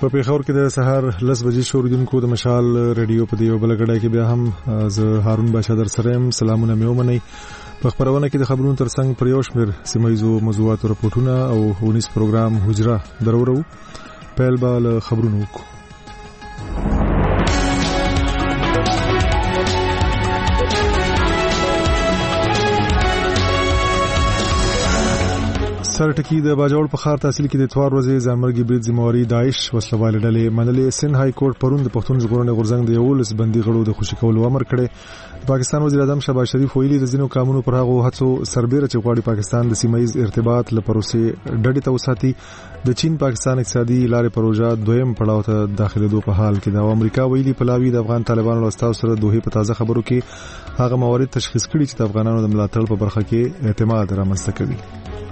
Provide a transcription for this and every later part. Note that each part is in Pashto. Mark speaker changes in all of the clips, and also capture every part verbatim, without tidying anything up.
Speaker 1: په پیښور کې د سهار لس بجې شوریدونکو د مشال ریډیو په دیو بلګړای کې بیا هم ز هارون باشا در سره سلامونه مې ومني. په خبرونه کې د خبرونو ترڅنګ پر یو شمېر سیمایزو موضوعات او راپورټونه او ونیس پروګرام حجره درورو پیل به له خبرونو وکړو. سرټکی د باجوړ په خار تحصیل کې د اتوار ورځې ځانمرګي برید ذمہواری داعش وسلوال ډلې منلې. سند های کورټ پرون د پښتون ژغورنې غورځنګ د یولس بندي غړو د خوشی کولو امر کړی. پاکستان وزیر اعظم شهباز شریف ویلي د ځینو قانونو پر هغه هڅو سربېره چې غواړي پاکستان د سیمایي ارتباط لپاره ډډې ته وساتي. د چین پاکستان اقتصادي لارې پروژه دویم پړاو ته داخليدو په حال کې د امریکا ویلي پلاوی د افغان طالبانو له استاد سره دوه په تازه خبرو کې هغه موارد تشخیص کړي چې د افغانانو د ملاتړ په برخه کې اعتماد رامنځته کوي.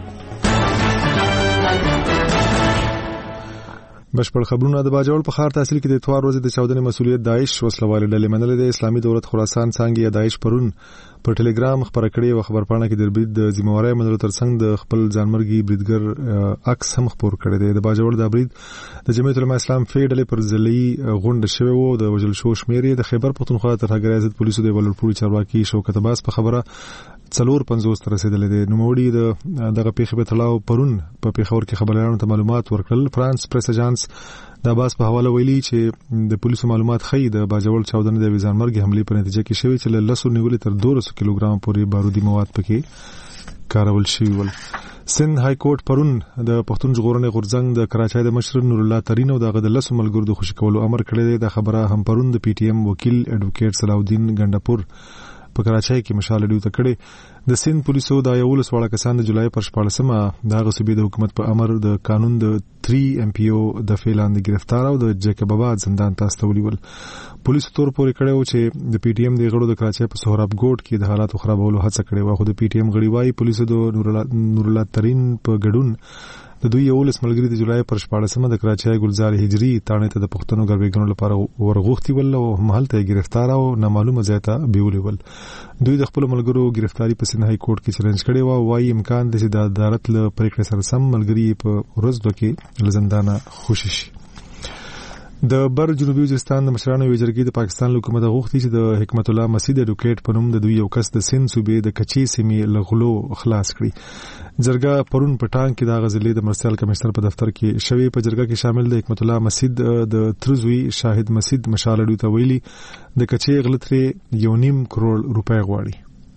Speaker 1: بشپړ خبرونه د باجوړ په خار تحصیل کې د اتوار ورځې د چاودنې مسولیت داعش وسلوال ډلې منلې. د اسلامي دولت خراسان څنګه یا داعش پرون په ټلګرام خبر کړي او خبرپاڼه کې د برید د ذمہواری منلو ترڅنګ د خپل ځانمرګي بریدګر عکس هم خبر کړی دی. د باجوړ د برید د جمعیت العلماء اسلام فی ډلې پر ځلې غونډه شوی وو. د وجل شو شمیرې د خیبر پختونخوا ترهګر ضد پولیسو د ولورپوري چارواکي شوکت عباس په خبره څلور پنځوس تر رسیدلې دي. نو موړي د دغه پیښې په تړاو پرون په پیښور کې خبريالانو ته معلومات ورکړل. فرانس پریس اژانس د عباس په حواله ویلي چې د پولیسو معلومات خي د باجوړ چاودنې د وزارمرګ حمله په نتیجه کې شوی چې له لسو نیولې تر دوه سوه کیلوګرام پورې بارودي مواد پکې کارول شوی ول. سند های کورټ پرون د پښتون ژغورنې غورځنګ د کراچۍ د مشر نور الله ترین او د لسو ملګرو د خوشی کولو امر کړی دی. د خبره هم پرون د پی ټی ایم وکیل اډوکیټ صلاح الدین ګندپور په کراچۍ کې مشال ډیو ته کړي. د سند پولیسو د یولس وړه کسان د جولای پر شپږمه د غصبې د حکومت په امر د قانون د تری ام پی او د فعلان د گرفتار او د جیکب آباد زندان ته استولیول. پولیسو تور پورې کړو چې د پی ټی ایم د غړو د کراچۍ په سهراب ګوټ کې د حالاتو خرابولو هڅه کړې و. خو د پی ټی ایم غړي وايي پولیسو د نور الله ترین په ګډون د دوی یولس ملګری د جولای پر شپږمه د کراچۍ ګلزار هجری تانه ته د پښتنو ګرځېګنو لپاره ورغوختي ول او محل ته گرفتار او نامعلومه ځای ته بیولې ول. دوی د خپل ملګرو گرفتاری په سند های کورټ کې چیلنج کړي و. وايي امکان د د عدالت له پریکړې سره سم ملګری په ورځ کې لزندانه خوشي شي. د بر جنوبي وزیرستان د مشرانو یو جرګې د پاکستان حکومت غوښتي چې د حکمت الله مسجد اډوکیټ په نوم د دوی یو کس د سند صوبې د کچي سیمې لغلو خلاص کړي. جرګه پرون په ټانګ کې د غزلې د مرستيال کمشنر په دفتر کې شوی. په جرګه کې شامل د حکمت الله مسجد د ترزوی شاهد مسجد مشال اډو ته ویلي د کچي غلطري یو نیم کروڑ روپے غواړي.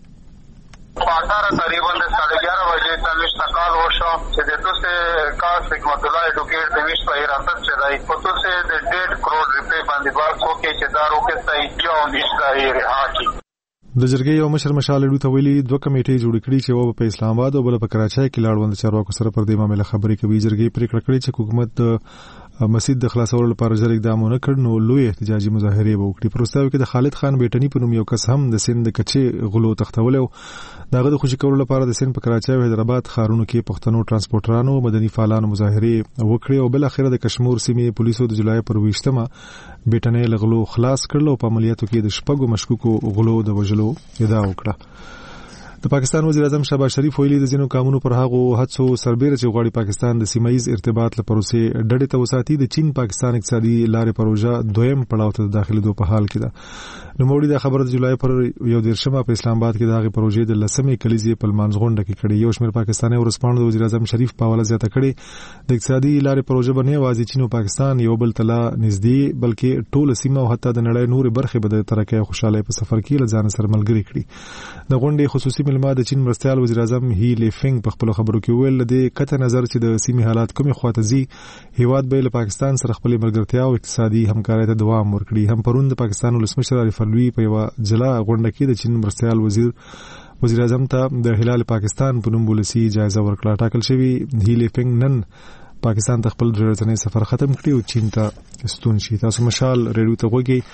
Speaker 2: تقریبا साढ़े ग्यारह बजे तक सकाल होशा से देतो से कास हिकमत الله एडवोकेट देविश पर हिरासत से दाई फोटो से डेढ़ करोड़ रुपए बांधी बात हो के चदारों के सही क्यों निष्ठा ये रहा की.
Speaker 1: د جرګې یو مشر مشال اډو ته ویلي دوه کمیټې جوړ کړي چې و په اسلام آباد او بل په کراچۍ کې لاړوند چارواکو سره پر دې معاملې خبرې کوي. جرګې پریکړه کړې چې حکومت مسجد د خلاصولو لپاره ژر اقدام ونه کړ نو لوی احتجاجي مظاهره وکړي. پروستاوي کې د خالد خان بیٹنی په نوم یو کس هم د سند د کچي غلو تختول او دغه د خوشی کولو لپاره د سند په کراچۍ او حیدرآباد ښارونو کې پښتنو ترانسپورټرانو مدني فعالانو مظاهره وکړي او بل اخره د کشمیر سیمې پولیسو د جولای پر ویشتمه بیٹنی لغلو خلاص کړل او په عملیاتو کې د شپږو مشکوکو غلو د وجلو ادعا وکړه. د پاکستان وزیر اعظم شهباز شریف ویلي د ځینو قانونو پر هغه هڅو سربېره چې غواړي پاکستان د سیمایي ارتباط لپاره ډډې ته وساتي. د چین پاکستان اقتصادي لارې پروژه دویم پړاو ته داخليدو په حال کې ده. نو موړي د خبره د جولای پر یو دیرشمه په اسلام آباد کې دغه پروژې د لسمې کلیزې په منځغونډه کې کړي. یو شمېر پاکستاني ورسپانو د وزیر اعظم شریف په حواله زیاته کړي د اقتصادي لارې پروژه باندې وازي چین او پاکستان یو بل تلا نږدې بلکې ټول سیمه او حتی د نړۍ نور برخه به د ترقۍ او خوشاله په سفر کې لزان سره ملګری کړي. د غونډې خصوصي ملما د چین مرستيال وزیر اعظم هی لیفنګ په خپل خبرو کې ویل د کته نظر چې د سیمې حالات کومي خواته زی هیواد به له پاکستان سره خپل ملګرتیا او اقتصادي همکارۍ ته دوام ورکړي. هم پرون د پاکستان ولسمشر عارف الوی په یو جلا غونډه کې د چین مرستيال وزیر وزیر اعظم ته د هلال پاکستان په نوم ولسی جایزه ورکړه. ټاکل شوی هی لیفنګ نن پاکستان ته خپل ورځنی سفر ختم کړي او چین ته ستون شي. تاسو مشال ریډیو ته وګورئ.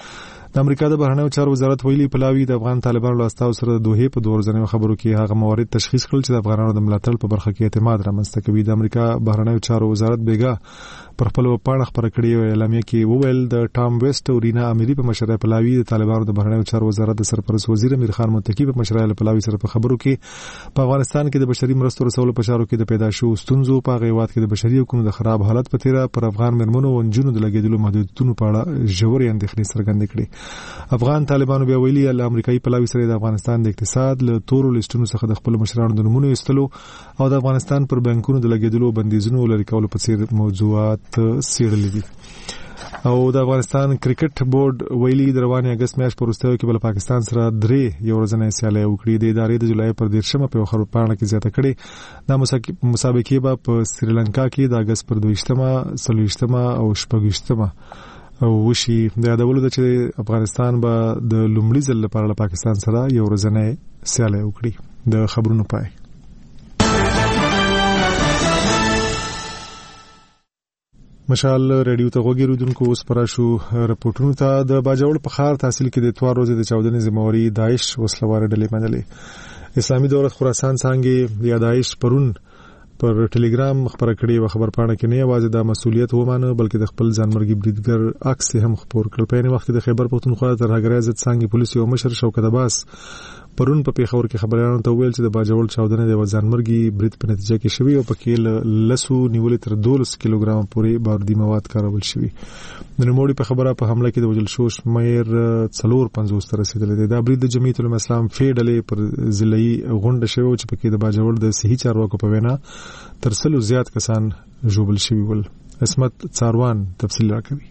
Speaker 1: د امریکا د بهرنیو چارو وزارت ویلي پلاوی د افغان طالبانو له استاو سره د دوه په دور ځنې خبرو کې هغه موارد تشخیص کړل چې د افغانانو د ملاتړ په برخه کې اعتماد رامنځته کوي. د امریکا بهرنیو چارو وزارت بیګا پر خپل پاڼه خبره کړې او اعلامیه کې وویل د ټام ویسټ او رینا اميري په مشرۍ پلاوی د طالبانو د بهرنیو چارو وزارت د سرپرست وزیر امیر خان متقی په مشرۍ پلاوی سره په خبرو کې په افغانستان کې د بشري مرستو رسولو په چارو کې د پیدا شو ستونزو په غیوات کې د بشري حقوقو د خراب حالت په تیره پر افغان مرمنو او جنونو د لګیدلو محدودیتونو په اړه ژورې اندېښنې څرګندې کړې. افغان طالبانو بیا ویلي ل امریکایي پلاوی سره د افغانستان د اقتصاد له تورو لیستونو څخه د خپل مشرانو د نمونه ایستلو او د افغانستان پر بانکونو د لګیدلو بندیزونو لري کولو په څیر موضوعات څېړلي دي. او د افغانستان کرکټ بورډ ویلي د رواني اگست میاشت په وروستیو کې بل پاکستان سره درې یو ورځنۍ سیالي وکړي. د ادارې د جولای پر دیرشمه په خبرپاڼه کې زیاته کړې د مسابقې به په سریلانکا کې د اگست پر دویشتمه څلوېښتمه او شپږویشتمه وشي. د یادولو ده چې افغانستان به د لومړي ځل لپاره له پاکستان سره یو ورځنۍ سیالي وکړي. د خبرونو پای. مشال ریډیو ته غوږی رودونکو اوس پراشو رپورټونو ته. د باجوړ په ښار تحصیل کې د اتوار ورځې د چاودنې ذمہواری داعش وسلوار ډلې منلې. اسلامي دولت خراسان څنګه یا داعش پرون پر ټلګرام خبره کړې و. خبرپاڼه کې نه یوازې د مسولیت ومانه بلکې د خپل ځانمرګي بریدګر عکس هم خبر کړ. په یوه وخت د خیبر پختونخوا ترهګر عزت څنګه پولیس یو مشر شوکت عباس پرون په پیښور کې خبريالانو ته ویل چې د باجوړ چاودنه د ځانمرګي برید په نتیجه کې شوی او په کې لسو نیولې تر دولس کیلوګرام پورې باردي مواد کارول شوی. د نوموړي په خبره په حمله کې د وجل شو شمیر څلور پنځوس تر رسیدلې ده. دا برید د جمعیت العلماء اسلام فیډلې پر ضلعي غونډه شوی چې په کې د باجوړ د صحي چارواکو په وینا تر سلو زیات کسان ژوبل شوی ول. اسمت څاروان تفصیل راکوي.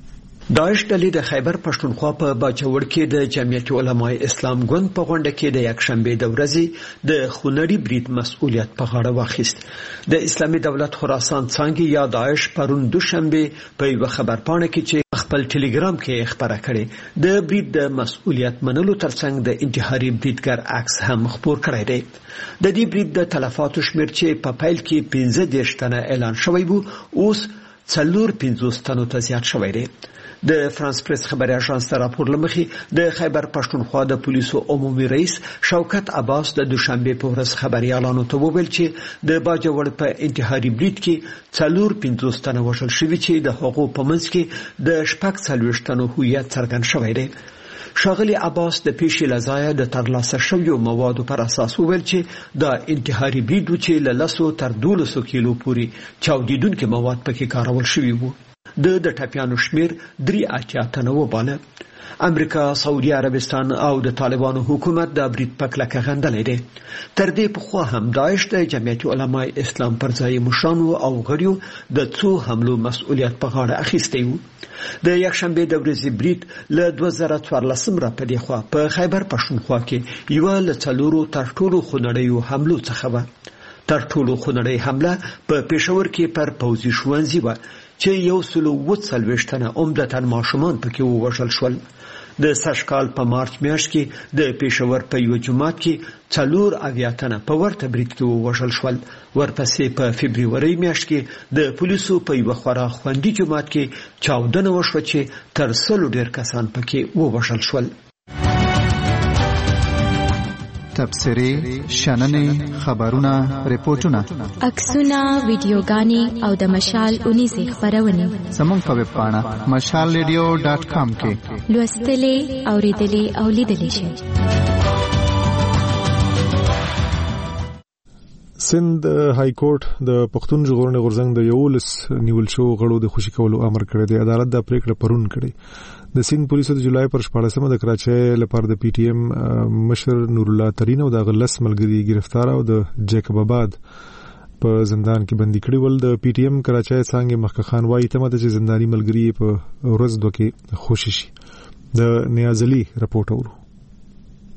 Speaker 3: داعش ډلې د خیبر پښتونخوا په باجوړ کې د جمعیت العلماء اسلام ګوند په غونډه کې د یکشنبه د ورځې د خونړي برید مسؤلیت په غاړه واخیست. د اسلامي دولت خراسان څنګه یا داعش پرون دوشنبه په یو خبرپاڼه کې چې خپل ټلګرام کې خبره کړې د برید د مسؤلیت منلو ترڅنګ د انتحاري بریدګر عکس هم خبر کړی دی. د دې برید د تلفاتو شمیر چې په پیل کې پنځه دېرش تنه اعلان شوی وو اوس څلور پنځوس تنو ته زیات شوی دی. د فرانس پریس خبري اژانس ته راپور لمخې د خیبر پښتونخوا د پولیسو عمومي رئیس شوکت عباس د دوشنبه په ورځ خبريالانو ته وویل چې د باجوړ په انتحاري برید کې څلور پنځوس تنه وژل شوي چې د هغو په منځ کې د شپږ څلوېښت تنو هویت څرګند شوی دی. شاغلی عباس د پیښې لزایه د ترلاسه شویو موادو پر اساس وویل چې د انتحاري برید چې له لسو تر دولسو کیلو پورې چاودیدونکي مواد پکې کارول شوي وو. د د ټاپیانو شمیر درې اتیا تنه وباله. امریکا، سعودي عربستان او د طالبانو حکومت د برید په کلکه غندلې دي. تر دې پخوا هم داعش د جمعیت علماء اسلام پر ځای مشرانو او غړیو د څو حملو مسؤلیت په غاړه اخیستی وو. د یکشنبه د ورځې برید له دوه زره څوارلسم را په دی خوا په خیبر پښتونخوا کې یو له څلورو تر ټولو خونړیو حملو څخه و. تر ټولو خونړی حمله په پېښور کې پر پوځي ښوونځي و چې یو سلو و څلوېښت تنه عمدتاً ماشومان پکې ووژل شول. د سږکال په مارچ میاشت کې د پېښور په یو جومات کې څلور اویا تنه په ورته برید کې ووژل شول. ورپسې په فبروري میاشت کې د پولیسو په یو خورا خوندي جومات کې چاودنه وشوه چې تر سلو ډېر کسان پکې ووژل شول.
Speaker 4: تبصرې، شننې، خبرونه، ریپورتونه،
Speaker 5: عکسونه، ویډیوګانې او د مشال اونیزې خبرونه
Speaker 4: زموږ په ویب پاڼه مشال ریډیو ډاټ کام کې
Speaker 5: لوستلې، اوریدلې او لیدلې شئ.
Speaker 1: سند های کورټ د پښتون ژغورنې غورځنګ د یولس نیول شو غړو د خوشي کولو امر کړی دی. عدالت دا پریکړه پرون کړې. د سند پولیسو د جولای پر شپاړسمه د کراچۍ لپاره د پی ټی ایم مشر نور الله ترین او د غلس ملګری گرفتار او د جیکب آباد په زندان کې بندي کړي ول. د پی ټی ایم کراچۍ څنګه مخکې خان وايي ته مده چې زنداني ملګری په ورځ دوه کې خوشي شي. د نیازلی رپورټ اورو.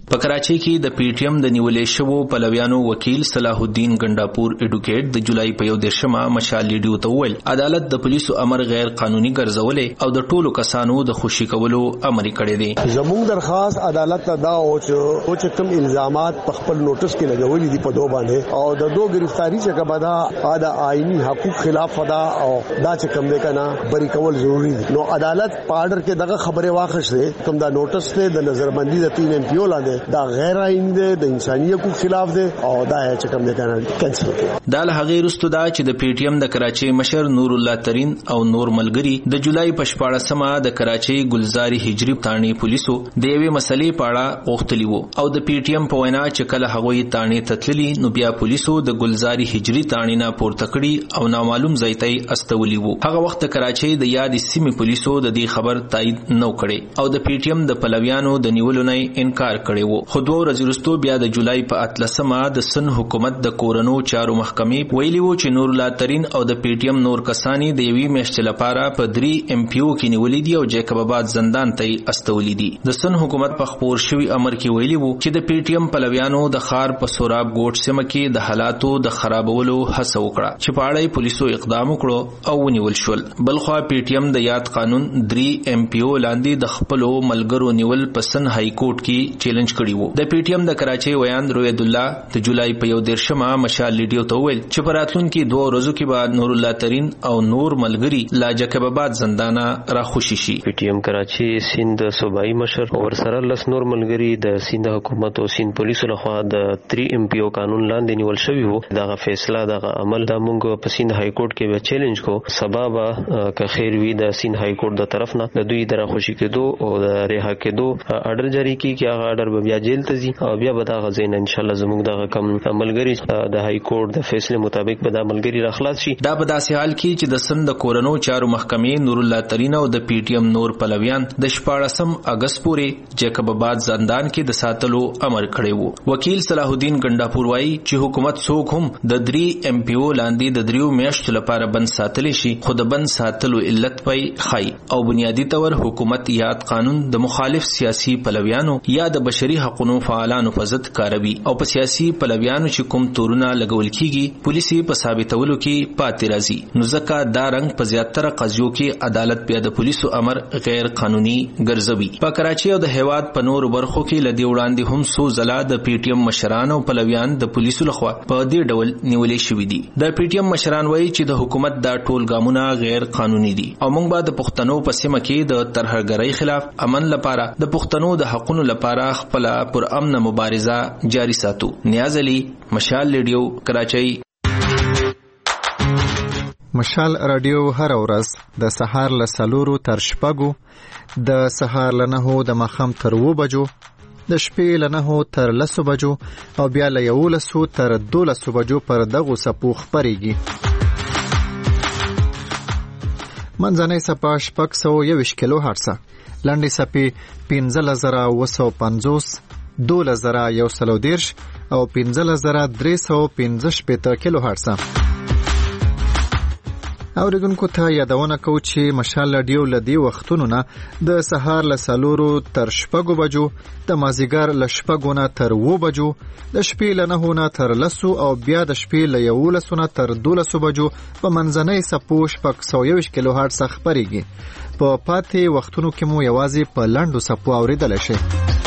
Speaker 6: په کراچۍ کې د پی ټی ایم د نیولې شوو پلویانو وکیل صلاح الدین ګنداپور اډوکیټ د جولای په یو دیرشمه مشال لیډیو ته وویل عدالت د پولیسو امر غیر قانوني ګرځولې او د ټولو کسانو د خوشي کولو امر کړی دی.
Speaker 7: زموږ درخواست عدالت ته دا او چې کوم الزامات په خپل نوټس کې لګولې دي په دوه باندې او د دوه گرفتاری چې کبدا ادا آئینی حقوق خلاف ادا او دا چې کوم دی کنه بری کول ضروری دي. نو عدالت په آرډر کې دغه خبره واخښته کوم دا نوټس ته د نظربندي د تین ایم پی او لاندې دا غیر آئینی دی د انساني حقوق خلاف دی او دا چې کوم دی کنه کینسل کړي.
Speaker 6: دا له هغه وروسته دا چې د پی ټی ایم د کراچۍ مشر نور الله ترين او نور ملګری د جولای په شپاړسمه د کراچۍ ګلزاري هجری تانی پولیسو د یوې مسلې په اړه اوختلی وو او د پی ټی ایم په وینا چې کله هغوی تانی تتللی نو بیا پولیسو د ګلزاري هجری تانی نه پورته کړي او نامعلوم ځای ته استولی وو. هغه وخت کراچۍ د یاد سیمې پولیسو د دې خبر تایید نو کړي او د پی ټی ایم د پلویانو د نیولو نه انکار کړي وو. خو دوه ورځې وروسته بیا د جولای په اتلسمه د سن حکومت د کورونو چارو محکمې ویلي وو چې نور الله ترين او د پی ټی ایم نور کسانی د یوې میاشتې لپاره په درې ایم پی او کې نیولې دي او جیکب آباد زندان ته استولې دي. د سن حکومت په خبر شوی امر کې ویلي وو چې د پی ټی ایم پلویانو د خار په سوراب ګوټ سیمه کې د حالاتو د خرابولو هڅه وکړه چې په اړه پولیسو اقدام وکړو او ونیول شول. بلخو پی ټی ایم د یاد قانون درې ایم پی او لاندې د خپل ملګرو نیول په سن های کورټ کې چیلنج کړی وو. د پی ټی ایم د کراچۍ ویان روید الله د جولای په یو دیرشمه مشال لیډیو ته ویل چې په راتلونکي دوه ورځو کې بعد نور الله ترين او نور ملګری لا جیکب آباد زندان را خوشي شي.
Speaker 8: پی ټی ایم کراچۍ سیند صوبایي مشر او سره لس نور ملګری د سیند حکومت او سیند پولیسو لخوا د درې ایم پی او قانون لاندې نیول شوی وو. دغه فیصله دغه عمل د مونږ په سیند های کورټ کې به چیلنج کو سبب که خیر وی د سیند های کورټ د طرف نه د دوی در خوشي کېدو او د رها کېدو آرډر جاری کی چې هغه آرډر به بیا جیل ته ځي او بیا به دا غزین ان شاء الله زموږ دغه کم ملګری د های کورټ د فیصله مطابق به دا ملګری را خلاص شي.
Speaker 6: دا په داسې حال کې چې د سند کورونو چارو محکمې نور الله ترين او د پی ټی ایم نور پلویان د شپاړسم اگست پورې جیکب آباد زندان کې د ساتلو امر کړی وو. وکیل صلاح الدین ګنداپور وایي چې حکومت څوک هم د درې ایم پی او لاندې د دریو میاشتو لپاره بند ساتلی شي خو د بند ساتلو علت پي خای او بنیادی تور حکومت یاد قانون د مخالف سیاسي پلویانو یا د بشري حقوقو فعالانو په ضد کاروي او په سیاسي پلویانو چې کوم تورونه لګول کیږي پولیسي په ثابتولو کې پاتې راځي. نو ځکه دا رنګ په زیاتره قضیو کې عدالت بیا د پولیسو امر غیر قانوني ګرځوي. په کراچۍ او د هیواد په نور برخو کې لدی وړاندې هم سو زلا د پی ټی ایم مشران او پلویان د پولیسو لخوا په دې ډول نیولې شوې دي. د پی ټی ایم مشران وایي چې د حکومت دا ټول ګامونه غیر قانوني دي او موږ به د پښتنو په سیمه کې د ترهګرۍ خلاف امن لپاره د پښتنو د حقوقو لپاره خپل پر امن مبارزه جاری ساتو. نیاز علي، مشال لیډیو، کراچۍ.
Speaker 4: مشال رادیو هر ورځ د سهار له څلورو تر شپږو، د سهار له نهو د ماښام تر اووه بجو، د شپې له نهو تر لسو بجو او بیا له یولسو تر دولسو بجو پر دغو څپو خپرېږي. منځنۍ څپه شپږ سوه یوویشت کیلو هرڅه، لنډې څپې پنځلس زره اووه سوه پنځوس، دولس زره یو سل او دېرش او پنځلس زره درې سوه پنځه شپېته کیلو هرڅه. اوریدونکو ته یادونه کوو چې مشال رادیو له دې وختونو نه د سهار له څلورو تر شپږو بجو، د مازدیګر له شپږو نه تر اووه بجو، د شپې له نهو نه تر لسو او بیا د شپې له یولسو نه تر دولسو بجو په منځنۍ څپو شپږ سوه یوویشت کیلو هرڅه خپرېږي. په پاتې وختونو کې مو یوازې په لنډو څپو اورېدلی شئ.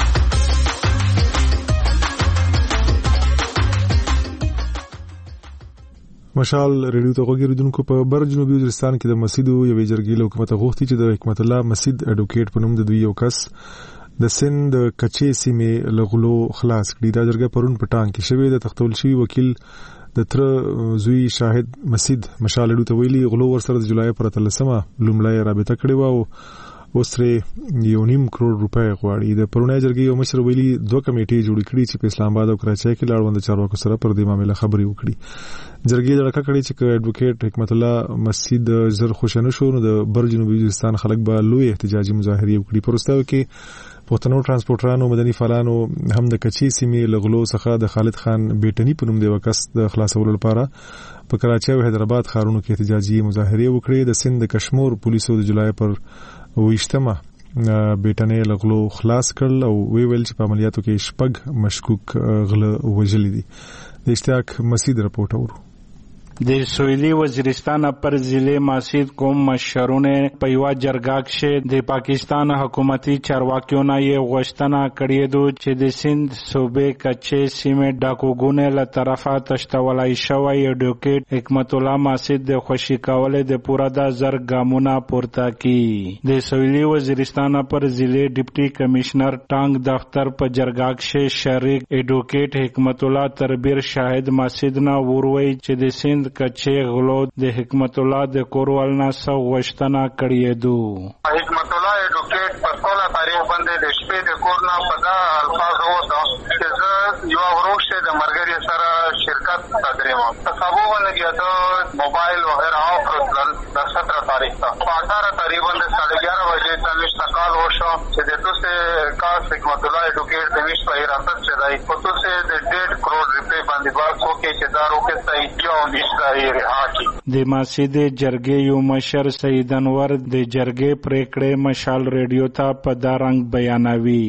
Speaker 1: مشال ریډیو ته غوږیدونکو په بر جنوبي وزیرستان کې د مسجدو یوې جرګې له حکومت غوښتي چې د حکمت الله مسجد اډوکیټ په نوم د دوی یو کس د سند د کچې سیمې له غلو خلاص کړي. دا جرګه پرون په ټانګ کې شوې. د تختول شوی وکیل د تر زوی شاهد مسجد مشال ریډیو ته ویلي غلو ورسره د جولای پر اتلسمه لومړی رابطه کړې وه او اوس ترې یو نیم کروڑ روپۍ غواړي. د پرونۍ جرګې یو مشر ویلي دوه کمیټې جوړې کړي چې په اسلام آباد او کراچۍ کې لاړوند چارواکو سره پر دې معاملې خبرې وکړي. جرګې جوړه کړې چې اډوکیټ حکمت الله مسجد زر خوشنه شو نو د بر جنوبي وزیرستان خلک به لوی احتجاجي مظاهرې وکړي. پروستاو کې پښتنو ترانسپورټرانو مدني فعالانو هم د کچې سیمې له غلو څخه د خالد خان بیټنی په نوم د وکس د خلاصولو لپاره په کراچۍ او حیدرآباد ښارونو کې احتجاجي مظاهرې وکړې. د سند د کشمور پولیسو د جولای پر ویشتمه بیٹنې لغلو خلاص کړل او وی ویل چې په عملیاتو کې شپږ مشکوک غله وژلي دي. د اشتیاق مسید رپورټ اورو.
Speaker 9: د سویلی وزیرستان پر ضلع ماسید کوم مشرونه په یو جرګه کې د پاکستان حکومتي چارواکیو نه یې غوښتنه کړې ده چې د سند صوبې کچې سیمې ډاکوګونه له طرفه تشتولای شوی اډوکیټ حکمت الله ماسید د خوشی کولو د پوره د زر ګامونه پورته کړي. د سویلی وزیرستان پر ضلع ډیپټي کمشنر ټانګ دفتر په جرګه کې شریک اډوکیټ حکمت الله تربیر شاهد ماسید نه وروي چې د سند کچې غلو د حکمت الله د کورول نه سو غوښتنه کړې ده.
Speaker 2: حکمت الله اډوکیټ په ټول تاریخ باندې د شپې د کور نه په دا الفاظ وته چې زه یو وروشه د مرګري سره شرکت تدریمه تصابو باندې د موبایل وغیرہ او پرتل د سترہ تاریخ ته په اٹھارہ تاریخ باندې ساڑھے گیارہ بجے تنوش تقال وشو چې د دوسه کاس حکمت الله اډوکیټ د مش په حراست چې دای په توسه د ډیڑھ کروڑ روپے باندې بحث وکړي چې دا روکه صحیح یو نشته.
Speaker 9: د ماسید جرګې یو مشر سید انور د جرګې پریکړې مشال ریډیو ته په دا رنګ بیانوي.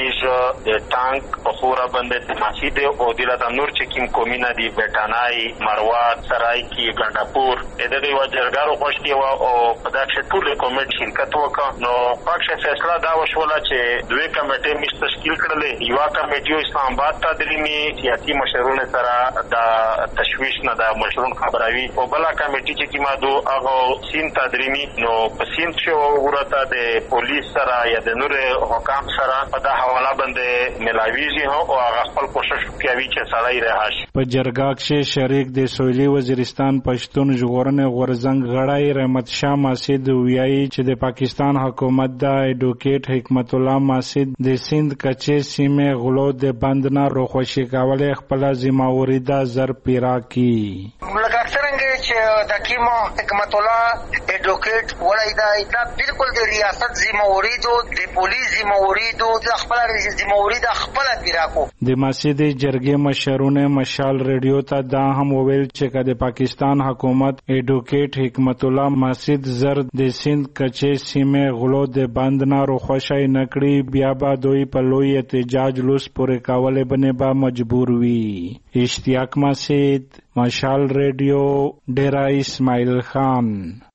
Speaker 10: د ټانک په خورا باندې د ماسید او د لته نور چې کوم کومینه دی بیٹانای مروات سرای کی ګنداپور د دې و جرګارو خوشتي او په دغه ټول کمیټ شرکت وکړ. نو پاکه فیصله دا وشوله چې دوی کمیټې مش تشکیل کړلې. یو کمیټه اسلام آباد ته دلیمي سیاسي مشرونه سره د تشویش نه د مشرون خبروي او بل کمیټه چې کیما دو هغه سین تدریمي نو په سین چې ورته د پولیس سره یا د نور حکام سره په دا حواله باندې ملاویږي او هغه خپل کوشش کوي چې سړی رهاش.
Speaker 9: په جرګه کې شریک د سویلی وزیرستان پښتون ژغورنې غورزنګ غړی رحمت شاه ماسید ویایي چې د پاکستان حکومت د اډوکیټ حکمت الله ماسید د سند کچې سیمې غلو د بند نه روخوشي کولای خپل ذمہواری د زر پیرا کی.
Speaker 11: لکه څنګه چې د کیمو حکمت الله اډوکیټ وړای دا دا بالکل د ریاست ذمہواری دو د پولیس ذمہواری دو د خپل ذمہواری د خپل پیراکو.
Speaker 9: د ماسید جرګې مشرونه مشال ریډیو ته دا هم وویل چې د پاکستان حکومت اډوکیټ حکمت الله ماسید زر د سند کچې سیمې غلو د بند نه روخوشای نکړي بیا به دوی په لوی احتجاج لوس پورې کولې بنې به مجبور وي. اشتیاق مسید مشال ریډیو ډیرا اسماعیل خان.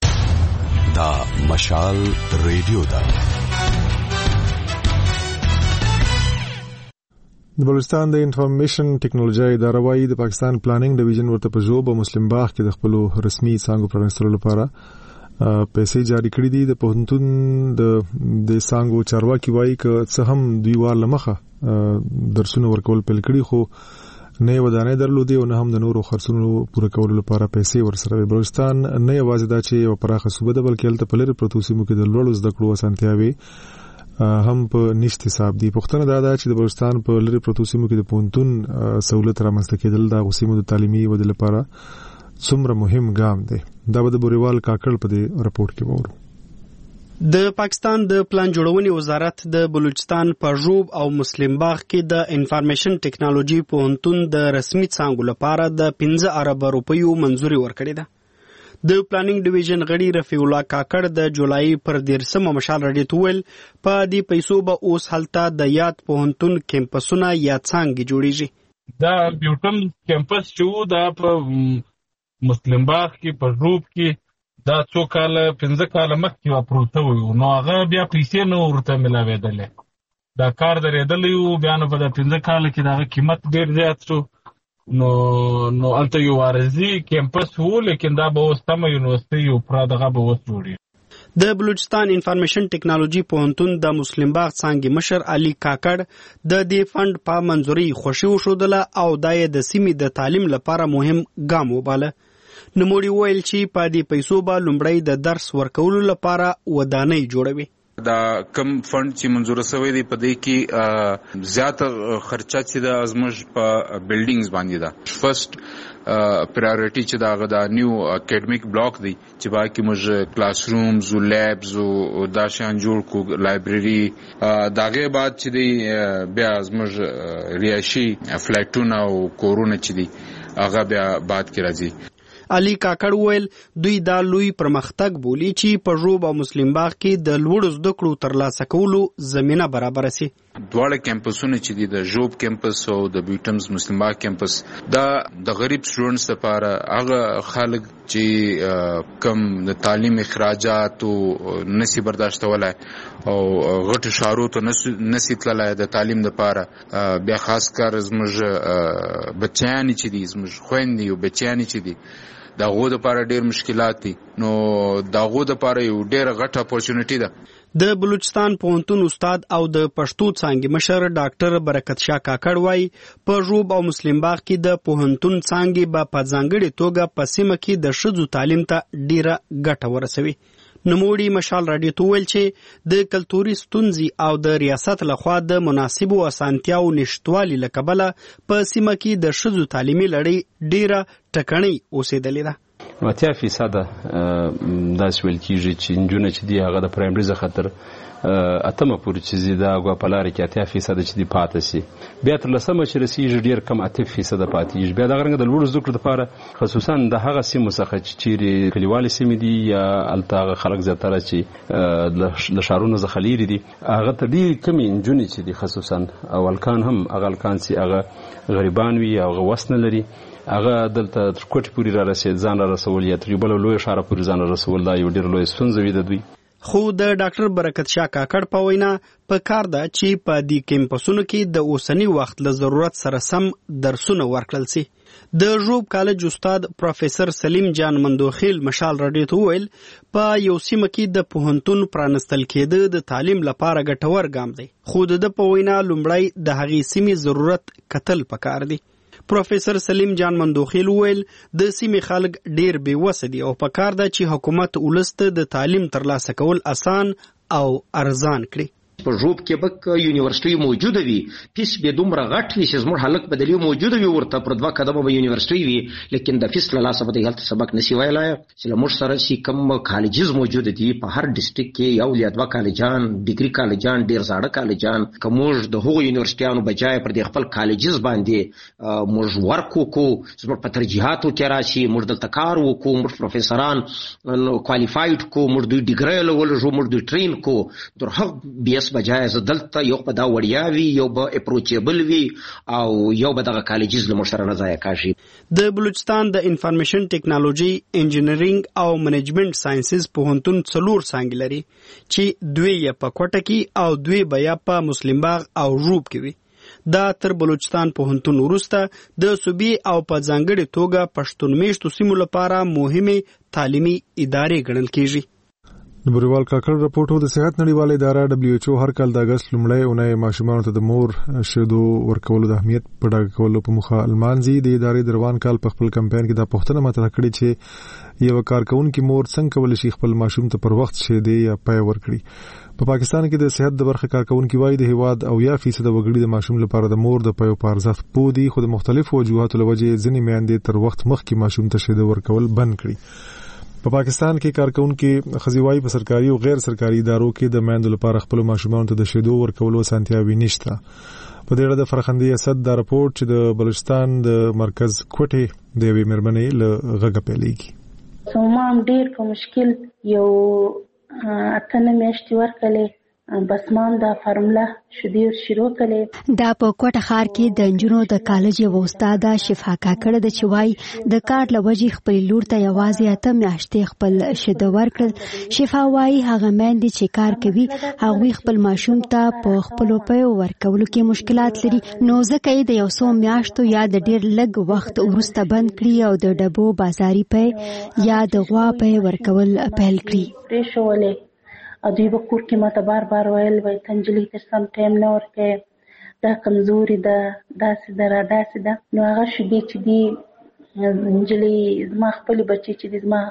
Speaker 12: دا مشال ریډیو دا
Speaker 1: د بلوچستان د انفارمیشن ټیکنالوژي اداره وايي د پاکستان پلانینګ ډیویژن ورته په جوب او مسلم باغ کې د خپل رسمي څنګه پرانستلو لپاره پیسې جاری کړې دي. د پوهنتون د د څنګه چارواکي وايي ک څه هم دوی وال مخه درسونه ورکول پیل کړي خو نه ودانې درلودي او نه هم د نورو خرڅونو پوره کولو لپاره پیسې ورسره. بلوچستان نه یوازې دا چې یو پراخه صوبه ده بلکې هلته په لری پروتو سیمو کې د لوړو زده کړو اسانتیاوي هم په نشته حساب دي. پښتنه دا ده چې د بلوچستان په لری پروتو سیمو کې د پونتون سہولت رامنځته کېدل د غوسیمو د تعلیمي ودې لپاره څومره مهم ګام دی. دا به د بوریوال کاکړ په دې رپورت کې وورو.
Speaker 13: د پاکستان د پلان جوړونې وزارت د بلوچستان په ژوب او مسلم باغ کې د انفارمیشن ټیکنالوژي پوهنتون د رسمي څانګو لپاره د پنځه ارب روپیو منځوري ورکړې ده. د پلانینګ ډیویژن غړي رفیع الله کاکړ د جولای پر دیرشمه مشال رډي تویل په دې پیسو به اوس هلته د یاد پوهنتون کیمپسونه یا څانګې جوړیږي.
Speaker 14: دا بیوټم کیمپس چې دا په مسلم باغ کې په ژوب کې دا څو کال پنځه کال مخکې واپروته وو نو هغه بیا پیسې نو ورته ملاوېدلې. دا کار درېدلی وو بیا نو په دا پنځه کال کې دا قیمت ډېر زیات شو نو نو الته یو عارضي کیمپس وو لیکن دا به اوس تمه یونیورسټي یو پوره دغه به اوس جوړي.
Speaker 13: د بلوچستان انفارمیشن ټیکنالوژي پوهنتون د مسلم باغ څانګې مشر علي کاکړ د دې فند په منځوري خوشي وښودله او دا یې د سیمې د تعلیم لپاره مهم ګام وباله. نوموړي ویل چې په دې پیسو به لومړی د درس ورکولو لپاره ودانۍ جوړوي.
Speaker 15: دا کم فند چې منظور شوی دی په دې کې زیات خرچه چې د ازمج په بلډینګز باندې ده. فرست پرایورټي چې دا غدا نیو اکیډمیک بلاک دی چې با کې موږ کلاس رومز او لیبز او دا شان جوړ کو لایبرری داغه بعد چې دی بیا ازمج ریاشي فلټونه او کورونه چې دی هغه بیا بعد کې راځي.
Speaker 13: علي کاکړ وویل دوی دا لوی پرمختګ بولي چې په ژوب او مسلم باغ کې د لوړو زده کړو ترلاسه کولو زمینه برابره سي.
Speaker 15: دواړه کیمپسونه چې دي د ژوب کیمپس او د بیوټمز مسلم باغ کیمپس دا د غریب سټوډنټس لپاره هغه خلک چې کم د تعلیم اخراجات او نسی برداشتولای او غټ شارو ته نسی تللای د تعلیم لپاره بیا خاص کار زموږ بچیان چې دي زموږ خويندې او بچیان چې دي دا غو د لپاره ډېر مشکلات دي نو دا غو د لپاره یو ډېر غټ اپورچونټی ده.
Speaker 13: د بلوچستان پوهنتون استاد او د پښتو څانګې مشر ډاکټر برکت شاه کاکړ وایي په ژوب او مسلم باغ کې د پوهنتون څانګې به په ځانګړې توګه په سیمه کې د ښځو تعلیم ته ډیره ګټه ورسوي. نوموړي مشال راډیو ته وویل چې د کلتوري ستونزې او د ریاست لخوا د مناسبو اسانتیاو نشټوالي له کبله په سیمه کې د ښځو تعلیمي لړۍ ډیره ټکنۍ اوسېدلې ده.
Speaker 16: اتیا فیصده داسې ویل کېږي چې نجونې چې دي هغه د پرایمري څخه تر اتمه پورې چې زی دا غوا په لارې کې اتیا فیصده چې دي پاتې سي بیا تر لسمه چې رسیږي ډېر کم اته فیصده پاتې کېږي. بیا دغه رنګه د لوړو زده کړو لپاره خصوصا د هغه سیمو څخه چې چیرې کلیوالي سیمې دي یا هلته هغه خلک زیاتره چې له ښارونو څخه لیرې دي هغه ته ډېرې کمې نجونې چې دي خصوصا او هلکان هم هغه هلکان چې هغه غریبان وي او هغه وس نه لري هغه دلته تر کوټې پورې را رسېد ځان را رسول یا تر یو بله لویه ښاره پورې ځان را رسول دا یو ډېره لویه ستونزه وي د دوی.
Speaker 13: خو د ډاکټر برکت شاه کاکړ په وینا په کار ده چې په دې کیمپسونو کې د اوسنی وخت له ضرورت سره سم درسونه ورکړل سي. د ژوب کالج استاد پروفیسور سلیم جان مندوخیل مشال راډیو ته وویل په یو سیمه کې د پوهنتون پرانستل کېده د تعلیم لپاره ګټور ګام دی خو د په وینا لومړی د هغې سیمې ضرورت کتل پکار دی. پروفیسور سلیم جان مندوخیل وویل د سیمې خلک ډیر بې وسه دي او پکار ده چې حکومت ولس ته د تعلیم ترلاسه کول اسان او ارزان کړي.
Speaker 17: په ژوب کې به یونیورسيټي موجوده وي فیس به دومره غټ وي چې زموږ هلک بدلیو موجوده وي ورته پر دوه قدمه به یونیورسيټي وي لیکن د فیس له لاسه به د هلته سبق نشي ویلای چې موږ سره چې کوم کالجز موجوده دي په هر ډسټریکټ کې یو یا دوه کالجان ډیګري کالجان ډیر زاړه کالجان که موږ د هغو یونیورسيټیانو بجای پر د خپل کالجز باندې موږ ورک وکړو زموږ په ترجیحاتو کې راشي موږ دلته کار وکړو موږ پروفیسوران کوالیفاید کړو موږ دوی ډیګري ولرو موږ دوی ټرین کړو در هغه بیس بجای دلته یو په دا وړیا وي یو به اپروچیبل وي او یو به دغه کالجز له موږ سره نه ضایع کاشي.
Speaker 13: د بلوچستان د انفارمیشن ټیکنالوژي انجینرینګ او منیجمنت ساينسز پوهنتون څلور څانګې لري چې دوی یې په کوټه کې او دوی بیا په مسلم باغ او ژوب کې وي. دا تر بلوچستان پوهنتون وروسته د صوبې او په ځانګړې توګه پښتون میشتو سیمو لپاره مهمه تعلیمي ادارې ګڼل کېږي.
Speaker 1: د بریوال کاکړ راپورټو د صحت نړیواله اداره دبليو ایچ او هر کال د اگست لومړۍ اونۍ ماشومانو ته د مور شیدو ورکولو د اهمیت په ډاګه کولو په مخه المانځي. د ادارې د روان کال په خپل کمپاین کې دا پوښتنه مطرح کړې چې یو کارکونکي مور څنګه کولی شي خپل ماشوم ته پر وخت شیدې یا پای ورکړي. په پاکستان کې د صحت د برخه کارکونکي وایي د هیواد او یا فیصد وګړي د ماشوم لپاره د مور د پایو په ارزښت پوه دي خو د مختلفو وجوهاتو له وجې ځینې میندې تر وخت مخکې ماشوم ته شیدې ورکول بند کړي. په پاکستان کې کارکونکي خزیوای په سرکاري او غیر سرکاري ادارو کې د میندو لپاره خپل ماشومان ته د شیدو ورکولو اسانتیاوي نشته. په دې اړه د فرخندي اسد دا راپورټ چې د بلوچستان د مرکز کوټې د یوې مېرمنې له غږه پیلېږي.
Speaker 18: سومام ډېر په مشکل یو اتنه میاشتې ورکړلې بس مام دا فارمولا شدیر شروع کړي.
Speaker 19: دا په کوټه ښار کې د انجونو د کالج یو استاد شفا کاکړ د چوي د کار لوجې خپل لور ته یوازې اته میاشتې خپل شیدو ورکړل. شفا وايي هغه مېندې چې کار کوي هغه خپل ماشوم ته په خپل پیو ورکولو کې مشکلات لري نو ځکه یې د یو څو میاشتو یا د ډیر لږ وخت وروسته بند کړي او د ډبو بازاري پي یا د غوا پي ورکول پیل کړي.
Speaker 18: او دوی به کور کې ماته بار بار ویل وای تنجلی ته سم ټایم نه ورکې دا کمزوري ده داسې ده را داسې ده نو هغه شیدې چې دي نجلۍ زما خپلې بچې چې دي زما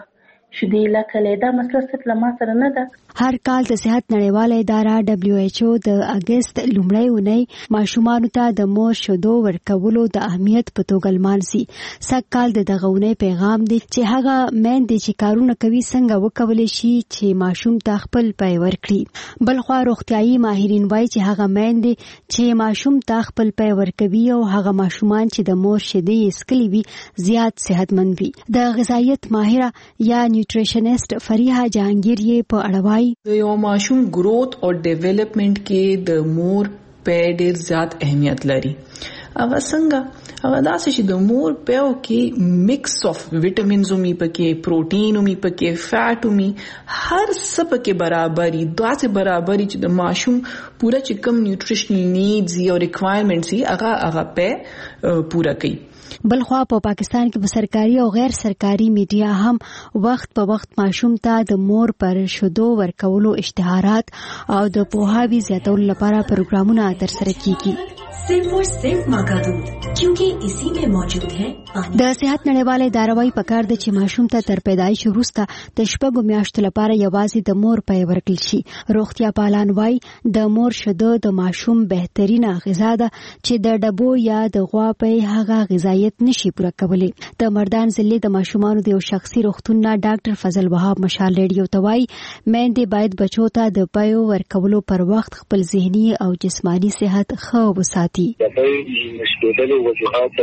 Speaker 18: شیدې لکه دا مسله ست لما سره نه ده.
Speaker 19: هر کال د صحت نړیواله اداره دبليو ایچ او د اگست لومړۍ اونۍ ماشومانو ته د مور شیدو ورکولو د اهمیت په توګه لمانځي. سږ کال د دغه اونۍ پیغام دی چې هغه میندې چې کارونه کوي څنګه وکولی شي چې ماشوم ته خپل پی ورکړي. بلخوا روغتیايي ماهرین وایي چې هغه میندې چې ماشوم ته خپل پی ورکوي او هغه ماشومان چې د مور شیدې اسکلي وي زیات صحتمند وي. د غذایت ماهره یا نیوټریشنست فریحه جهانگیر یې په اړه
Speaker 20: د یو ماشوم گروث او ډیولپمنٹ کې د مور په ډیر زیات اهمیت لري. هغه څنګه هغه داسې چې د مور په کې مکس اف وټامینز او می پکې پروتین او می پکې فیټ او می هر څه پکې برابرۍ داسې برابرۍ چې د ماشوم پورا چې کوم نیوټریشنل نیډز او ریکوایرمنټس یې هغه هغه په پورا کوي.
Speaker 19: بلخوا په پا پاکستان کې په سرکاري او غیر سرکاري میډیا هم وخت په وخت ماشوم ته د مور پر شیدو ورکولو اشتهارات او د پوهاوي زیاتولو لپاره پروګرامونه ترسره کیږي.
Speaker 21: सिर्फ और सिर्फ माँ दूध क्योंकि इसी में मौजूद है.
Speaker 19: د صحت نړیواله اداره وايي پکار د چې ماشوم ته تر پیدایش وروسته د شپږو میاشتو لپاره یوازې د مور پی ورکړل شي. روغتیا پالان وايي د مور شیدو د ماشوم بهترینه غذا ده چې د ډبو یا د غوا پی هغه غذایت نشي پوره کولی. د مردان ضلع د ماشومانو د یو شخصي روغتون نه ډاکټر فضل وهاب مشال ریډیو ته وايي میندې باید بچو ته د پیو ورکولو پر وخت خپل ذهني او جسمانی صحت ښه وساتي.
Speaker 22: د دې مشکلاتو وجوهات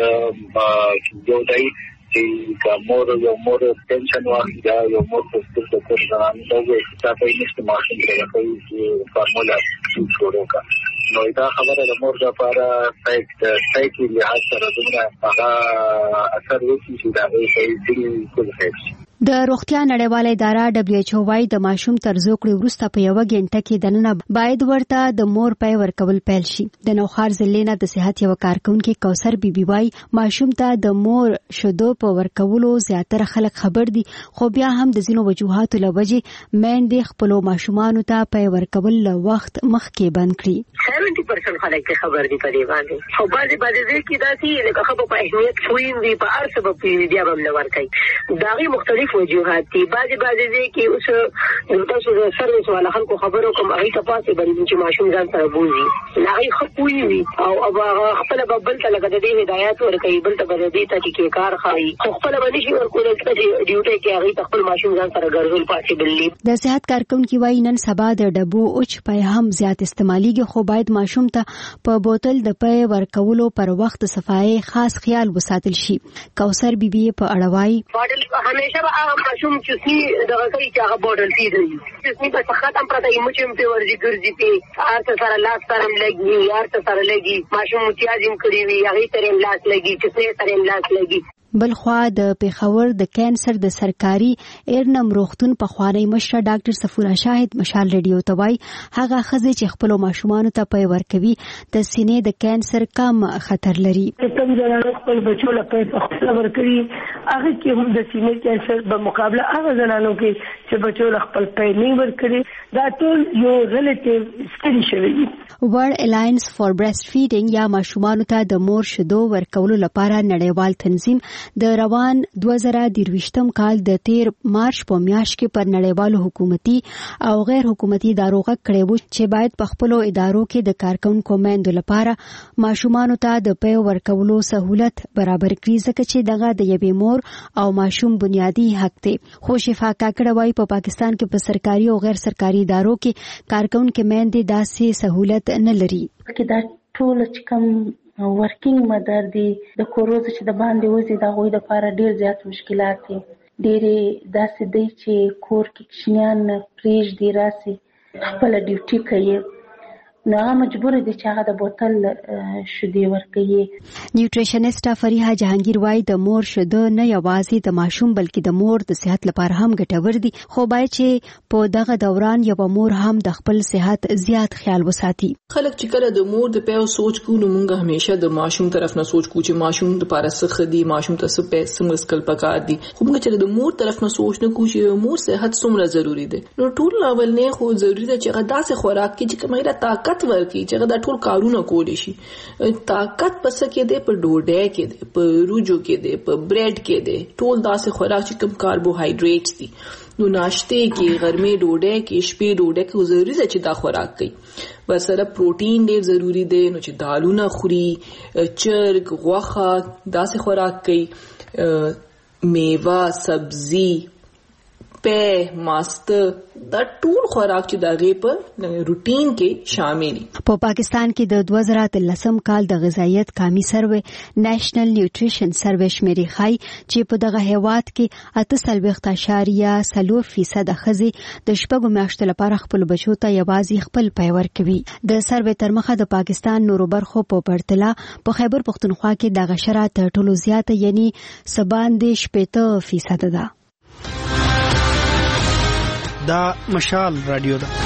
Speaker 22: یو دی چې کومور یو مور ټینشن واخلي دا یو مور په سترګو کې ځان ته وایي چې تاسو یې نشته ماشوم ته کوي فارمولا شروع وکړه. نو دا خبره د مور لپاره سایت سایکي لحاظ سره دومره هغه اثر وکړي چې دا به صحیح کول شي.
Speaker 19: د روغتیا نړیواله اداره دبليو ایچ او وايي د ماشوم تر زوکړې وروسته په یو غنټه کې دننه باید ورته د مور پی ورکول پیل شي. د نوخار ضلع نه د صحت یو کارکونکو کوثر بیبي وايي ماشوم ته د مور شیدو په ورکولو زیاتره خلک خبر دي خو بیا هم د ځینو وجوهاتو له وجې میندې خپل ماشومانو ته پی ورکول له وخت مخکې بند کړي.
Speaker 23: سبعين پرسنټ خلک خبر دي په دې باندې خو بعضې بعضې کې داسې لکه خبر په اهمیت شوین دي په هر سبب کې بیا هم نه ورکوي. داغي مختلف وجوهات دي. بعضې بعضې ځای کې اوس تاسو د سروس والا خلکو خبرو کوم هغې ته پاسې باندې چې ماشوم ځان سره بوځي هغې ښه پوه وي او خپله به بل ته لکه د دې هدایات ورکوي بل ته به د دې ته چې کار ښایي خو خپله به نشي ورکولی ځکه چې ډیوټۍ کې هغې ته خپل ماشوم ځان سره ګرځول پاسبل دي.
Speaker 19: د صحت کارکونکي وایي نن سبا د ډبو اوچ پی هم زیات استعمالیږي خو باید ماشوم ته په بوتل د پی ورکولو پر وخت صفایي خاص خیال وساتل شي. کوثر بیبي په اړه وایي
Speaker 23: همیشه به هغه ماشوم چې سي دغه کوي چې هغه بوتل پی دی چې سي په ختم پرته یې مچم په ورځي ګرځي په هر څه سره لاس سره لګي هر څه سره لګي ماشوم متیازم کړی وي هغه سره لاس لګي چې سي سره لاس لګي.
Speaker 19: بلخوا د پیښور د کینسر د سرکاري ایرنم روغتون په خوانی مشره ډاکټر صفورا شاهد مشال ریډیو ته وایي هغه ښځې چې خپل ماشومانو ته پی ورکوي د سینې د کینسر کم خطر لري.
Speaker 23: کوم ځای خپل بچو لپاره په خپل ورکوي هغه کې هم د سینې کینسر په مقابله هغه زنانو کې چې بچو خپل پی نه ورکړي دا ټول یو ریلیټیو سټډي شوی دی.
Speaker 19: ورلد الاینس فار برېسټ فیډینګ یا ماشومانو ته د مور شیدو ورکولو لپاره نړیوال تنظیم د روان دوه زره درویشتم کال د تیر مارچ په میاشت کې پر نړیوالو حکومتي او غیر حکومتي ادارو غږ کړی و چې باید په خپلو ادارو کې د کارکونکو میندو لپاره ماشومانو ته د پی ورکولو سهولت برابر کړي ځکه چې دغه د یوې مور او ماشوم بنیادی حق دی. خو شفا کاکړه وایي په پاکستان کې په سرکاري او غیر سرکاري ادارو کې کارکونکو میندې داسې سهولت نه لري.
Speaker 18: دا ټول چې کوم ورکینګ مدر دي د کوروز چې د باندې وځي دا غوي د لپاره ډیر زیات مشکلات دي. ډېرې داسې دی چې کور کې کښنیان پریږ دی راسي خپل ډیوټي کوي نو مجبور دي چې هغه د بوتل شیدې ورکوي.
Speaker 19: نیوټریشنست فریحه جهانگیر وايي د مور شیدو نه یوازې د ماشوم بلکې د مور د صحت لپاره هم ګټور دي خو باید چې په دغه دوران یو مور هم د خپل صحت زیات خیال وساتي.
Speaker 20: خلک چې کله د مور د پیو سوچ کوو نو موږ همیشه د ماشوم طرف نه سوچ کوو چې ماشوم لپاره څه خدي ماشوم ته څه پیسې مسکل پکار دي خو موږ چې د مور طرف نه سوچ نه کوو چې مور صحت څومره ضروری دی. نو ټول اول نه خو ضروری ده چې غدا سه خوراک کې چې کومه طاقت طاقت ورکړي چې هغه دا ټول کارونه کولی شي. طاقت پس کې دی په ډوډۍ کې دی، په روجو کې دی، په بریډ کې دی، ټول داسې خوراک چې کوم کاربوهایډریټس دي. نو ناشته کې، غرمې ډوډۍ کې، شپې ډوډۍ کې ضروري ده چې دا خوراک کوي. ورسره پروټین ډیر ضروری دی، نو چې دالونه خوري، چرګ، غوښه، داسې خوراک کوي، میوه، سبزی، پې، ماسته، دا ټول خوراک چې دغه په روټین کې شامل دي.
Speaker 19: په پاکستان کې د دوه زره اتلسم کال د غذایت قومي سروې نېشنل نیوټریشن سروې شمیرې ښایي چې په دغه هیواد کې اته څلوېښت اعشاریه څلور فیصده ښځې د شپږو میاشتو لپاره خپل بچو ته یوازې خپل پی ورکوي. د سروې تر مخه د پاکستان نورو برخو په پرتله په خیبر پښتونخوا کې دغه شرح تر ټولو زیاته یعنی سباندې شپېته فیصده ده.
Speaker 13: دا مشال رادیو ده.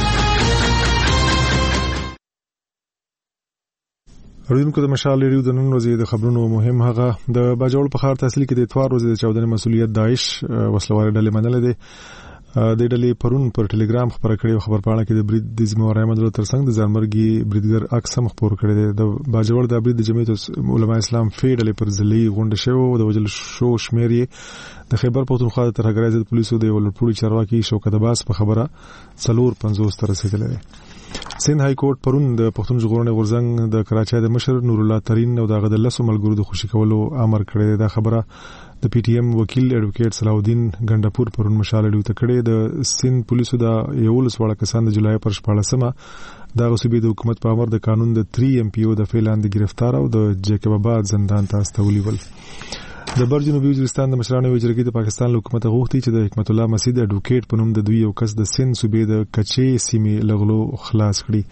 Speaker 1: اوریدونکو د مشال رادیو د نن ورځې د خبرونو مهم هغه د باجوړ په ښار تحصیل کې د اتوار ورځې د چاودنې مسؤلیت داعش وسلوال ډلې منلې دي. د ډلې پرون پر ټلګرام خبره کړې خبرپاڼه کې د برید د ذمہوارۍ مدلو ترڅنګ د ځانمرګي بریدګر عکس هم خپور کړی دی. د باجوړ د برید د جمعیت علماء اسلام فی ډلې پر ځلې غونډه شوی او د وجل شو شمیر یې د خیبر پښتونخوا د ترهګرۍ ضد پولیسو د ولرپوري چارواکي شوکت عباس په خبره څلور پنځوس ته رسیدلی دی. سند های کورټ پرون د پښتون ژغورنې غورځنګ د کراچۍ د مشر نور الله ترین او د غدلسو ملګرو د خوشي کولو امر کړی دی. دا خبره د پی ټی ایم وکیل ایډوکیټ صلاح الدین ګندپور پرون مشال ډیو ته کړی. د سند پولیسو د یولس وړ کسان د جولای پر شپاړلسمه د صوبې د حکومت په امر د قانون د تری ایم پی او د فعلان د گرفتار او د جیکب آباد زندان ته استولي ول. د بر جنوبي وزیرستان د مشرانو وزیرګي د پاکستان حکومت غوښتي چې د حکمت الله مسجد ایډوکیټ په نوم د دوی یو کس د سند صوبې د کچې سیمې لغلو خلاص کړي.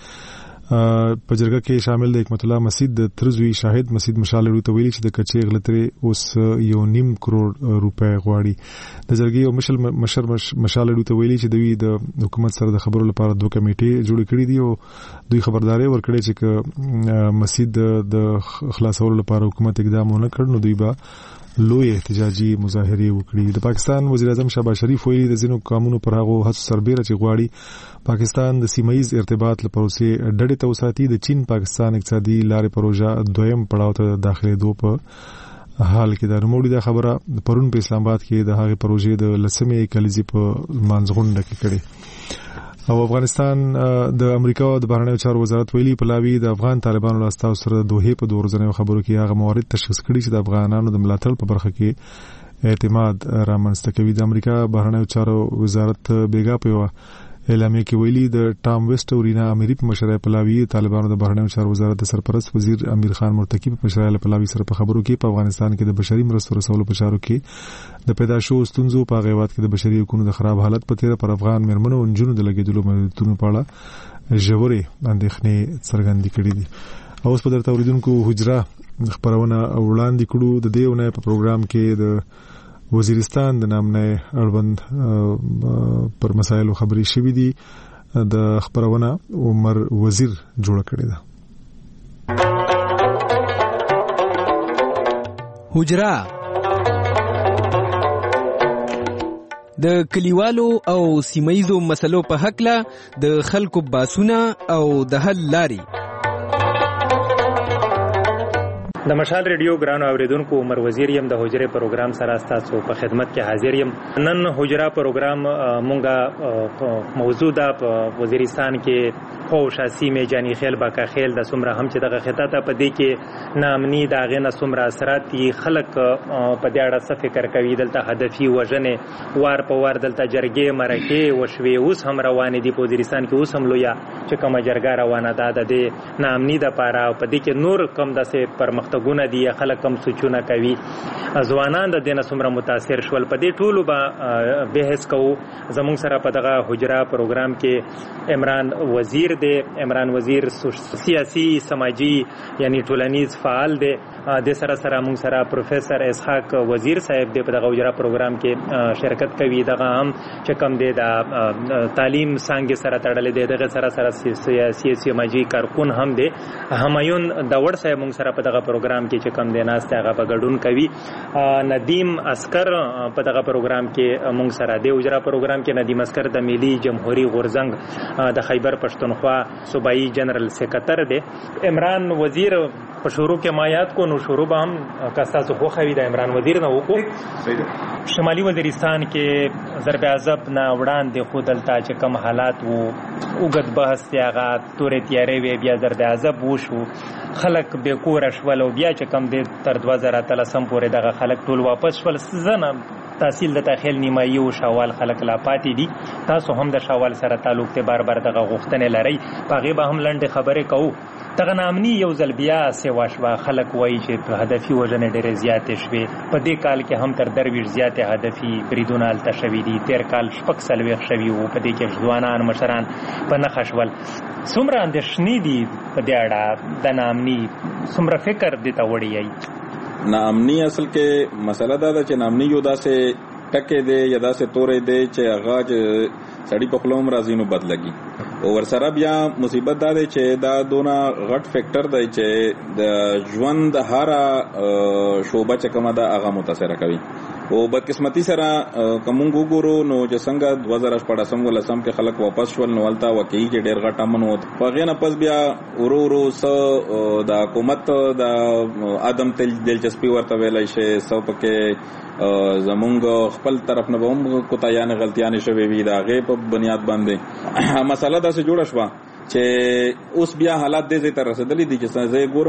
Speaker 1: په جرګه کې شامل د حکمت الله مسجد د ترزوی شاهد مسجد مشال ډیو ته ویلي چې د کچې غلطري اوس یو نیم کروڑ روپے غواړي. د جرګې او مشل مشر مشال ډیو ته ویلي چې دوی د حکومت سره د خبرو لپاره دوه کمیټې جوړ کړې دي او دوی خبرداري ورکړي چې مسجد د خلاصولو لپاره حکومت اقدام ونه کړ نو دوی به لوی احتجاجي مظاهره وکړي. د پاکستان وزیر اعظم شهباز شریف ویلي د ځینو قانونو پر هغه هڅو سربېره چې غواړي پاکستان د سیمایي ارتباط لپاره سي ډډې ته وساتي. د چین پاکستان اقتصادي لارې پروژه دویم پړاو ته داخلي دو په حال کې د نوموړي د خبره پرون په اسلام آباد کې د هغه پروژې د لسمې کلیزي په مانځغونډه کې کړي. او افغانستان د امریکا د بهرنیو چارو وزارت ویلي پلاوی د افغان طالبانو لاستاو سره دوه په دوه ورځنیو خبرو کې هغه موارد تشخیص کړي چې د افغانانو د ملاتړ په برخه کې اعتماد رامنځته کوي. د امریکا بهرنیو چارو وزارت بیګا په اعلامیه کې ویلي د ټام ویسټ او رینا اميري په مشرۍ پلاوی طالبانو د بهرنیو چارو وزارت د سرپرست وزیر امیر خان مرتقی په مشرۍ پلاوی سره په خبرو کې په افغانستان کې د بشري مرستو رسولو په چارو کې د پیدا شو ستونزو په غیبات کې د بشري حقوقو د خراب حالت په تیر پر افغان مرمنو او جنونو د لګیدلو مدتونو په اړه ژورې اندېښنې څرګندې کړې دي. او اوس په درته اوریدونکو حجره خبرونه وړاندې کړو. د دې ونه په پروګرام کې د وزیرستان د نامنه اړوند پر مسایلو خبري شوې دي. د خبرونه عمر وزیر جوړ کړی ده.
Speaker 3: حجره د کلیوالو او سیمایزو مسلو په حق له د خلکو باسونه او د حل لاري.
Speaker 5: د مشال ریډیو ګرانو اوریدونکو عمر وزیر یم د حجره پروګرام سره تاسو په خدمت کې حاضر یم. نن حجره پروګرام مونږه موضوع ده په وزیرستان کې خوشا سیمه جانی خیل باکا خیل د سمره هم چې دغه خطه ته په دې کې نامني دا غنه سمره اثرات دي. خلک په دې اړه څه فکر کوي؟ دلته هدفي وژنې وار په وار دلته جرګې مرکې وشوي اوس هم روان دي په وزیرستان کې. اوس هم لویا چې کومه جرګه روانه ده د نامني د پاره په دې کې نور کم داسې پرمختګ ګونه دي خلک کم سوچونه کوي. ځوانان د دینه سمره متاثر شول. په دې ټولو به بحث کوو. زموږ سره په دغه حجره پروګرام کې عمران وزیر دی. عمران وزیر سیاسي سماجی یعنی ټولنیز فعال دی د سره سره موږ سره پروفیسور اسحاق وزیر صاحب د په دغه اجرا پروګرام کې شرکت کوي. دغه هم چې کوم دی د تعلیم څنګه سره تړلې دی، دغه سره سره سیاسي سماجی کارکون هم دی. همایون داوړ صاحب موږ سره په دغه پروګرام کې چې کوم دی ناست هغه په ګډون کوي. ندیم اسکر په دغه پروګرام کې موږ سره دی. اجرا پروګرام کې ندیم اسکر د ملي جمهوریت غورزنګ د خیبر پښتونخوا صوبایي جنرال سیکرټر دی. عمران وزیر په شروع کې ما یاد کو نو شروع به هم کاستاسو خو خوي د عمران وزیر نه وکړو. شمالي وزیرستان کې ضرب عذاب نه وړاندې خو دلته چې کم حالات وو وګد بحث یاغه تورې تیارې وی بیا ضرب عذاب وشو، خلک به کور شول او بیا چې کم دی تر دوه زره تلسم پورې دغه خلک ټول واپس شول. زنه تحصیل د تخیل نیمایي او شوال خلک لا پاتې دي. تاسو هم د شوال سره تعلق ته بار بار دغه غوښتنې لري، پاغه به هم لنډه خبرې کوو. دغه نامني یو ځل بیا سیوا شوه، خلک وایي چې هدفي وژنې ډېرې زیاتې شوې. په دې کال کې هم تر درویش زیاتې هدفي بریدونه هلته شوي دي. تېر کال شپږ څلوېښت شوي وو، په دې کې ځوانان مشران په نښه شول. څومره اندېښنې دي په دې اړه د نامني، څومره فکر دې ته وړی یی؟
Speaker 6: نامني اصل کې مسله دا ده چې نامني یو داسې ټکې دی یا داسې تورې دی چې هغه چې سړی په خپل هم راځي نو بد لګي. او ورسره بیا مصیبت دا دی چې دا دونه غټ فیکټر دی چې د ژوند هره شعبه چې کومه ده هغه متاثره کوي. او بدقسمتي سره کومونږ وګورو نو چې څنګه دوه زره شپاړسم ولسم کې خلک واپس شول نو هلته واقعي چې ډېر غټ امن و. په هغې نه پس بیا ورو ورو څه د حکومت د عدم دلچسپي ورته ویلی شي، څه پکې زمونږ خپل طرف نه به هم کوتاهیانې غلطیانې شوې وي د هغې په بنیاد باندې. مسله داسې جوړه شوه چې اوس بیا حالات دې ځای ته رسېدلي دي چې زه یې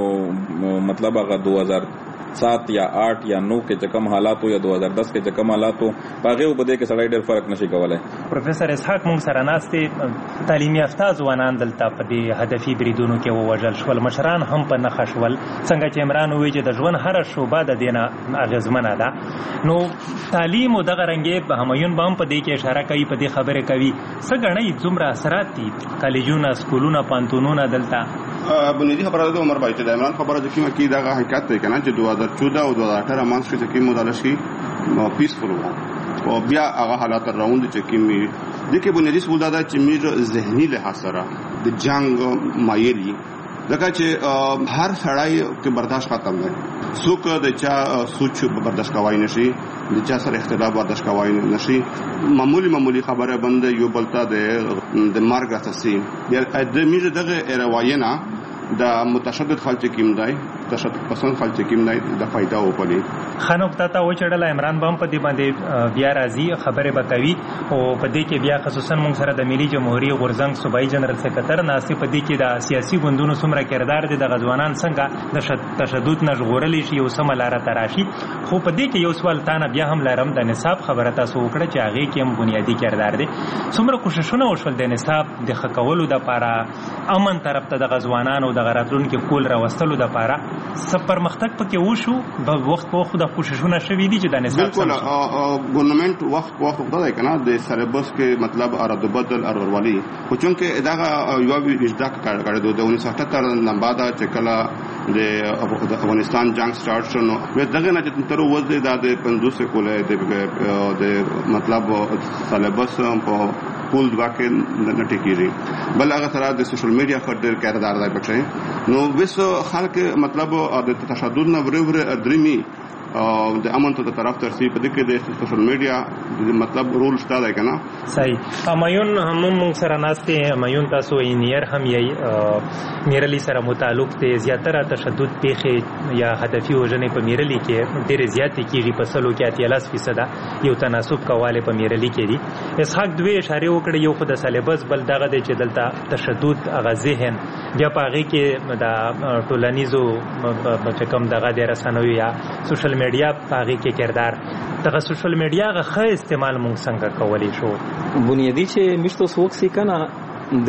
Speaker 6: ګورم مطلب هغه دوه هزار سات یا آٹھ یا نو کې چې کم حالات یا دو هزار دس کې چې کم حالات په هغې په دې کې سړی ډېر فرق نشي کولی.
Speaker 5: پروفیسر اسحاق موږ سره ناست دی. تعلیم یافته ځوانان دلته په دې هدفي بریدونو کې ووژل شول، مشران هم په نښه شول. څنګه چې عمران وویل چې د ژوند هره شعبه د دې نه اغېزمنه ده، نو تعلیم او دغه رنګې همایون به هم په دې کې اشاره کوي، په دې خبرې کوي. څه ګڼئ څومره اثرات دي کالجونه، سکولونه، پانتونونه دلته؟
Speaker 7: بنیادی خبره ده عمر بھائی چې د عمران خبره چې کومه کې دغه حقیقت دی کنه چې دوه هزار چودہ او دوه هزار اٹھارہ منځ کې چې کوم مدارشي پیسفول وو او بیا هغه حالات راوند چې کومي د کې بنیادی سبب دا چې میر ذهني له سره د جنگ مایلی دغه چې هر سړی کې برداشت ختم دی. څوک د چا سوچ برداشت کوي نشي، د چا سره اختلاف برداشت کوي نشي. معمولی معمولی خبره بند یو بلتا د مرګ اساسي یا د میر دغه رواینا د متشدد خلک کیم دی، تشدد پسند خلک کیم دی د فائدہ وپلی.
Speaker 5: خنوب تا ته و چړل عمران بام په دې باندې بیا راځي خبره بکوي او په دې کې بیا خصوصا موږ سره د ملي جمهوریت غورزنګ صوبایي جنرال سیکرټر ناسي په دې کې د سیاسي ګوندونو څومره کردار دي، د غزوانان څنګه د تشدد نه ژغورل شي او سم لاره تراشي. خو په دې کې یو سوال تانه بیا هم لرم، د نصاب خبره تاسو وکړه چې هغه کې هم بنیادی کردار دي. څومره کوششونه وشول د نصاب د خکولو د پاره، امن طرف ته د غزوانان او د غراتلون کې کول راوستلو د پاره څه پرمختګ پکې وشو؟ په وخت په وخت د کوششونه شوي دي چې د نصاب
Speaker 7: بالکل ګورنمنت وخت په وخت وکړای کنه د سلیبس کې مطلب ارادو بدل اروروالی خو چونکه دغه یو وجدا کړه د انیس سو اٹھتر نمبر دا چې کله د افغانستان جنگ سٹارټ شو نو دغه نه چې تر وځي د پندوس کوله د مطلب سلیبس په کول واکه نه ټکیږي بل هغه سره د سوشل میډیا خاطر کردار دی پکې نو وسو خلک مطلب د تشدد نه ورور درمي او د امن ته طرف ترسي په دې کې د سوشل میډیا د مطلب رول شته دی کنه
Speaker 5: صحیح. همایون هم موږ سره ناشته همایون تاسو انجینیر هم یې میرلی سره متعلق ته زیاتره تشدد پیښې یا هدفي وژنې په میرلی کې ډېر زیات کیږي په سلو کې اتیالاس فیصد یو تناسب کواله په میرلی کې دي. اسحاق دوی اشاره وکړه یو خود سلیبس بل دغه د چې دلته تشدد هغه ذهن بیا پاغي کې د ټولنیزو په کوم دغه د رسنوي یا سوشل میډیا پاغي کې کردار دغه سوشل میډیا غه استعمال مونږ څنګه کولی شو؟
Speaker 8: بنیادی چې مشتو سوک سی کنه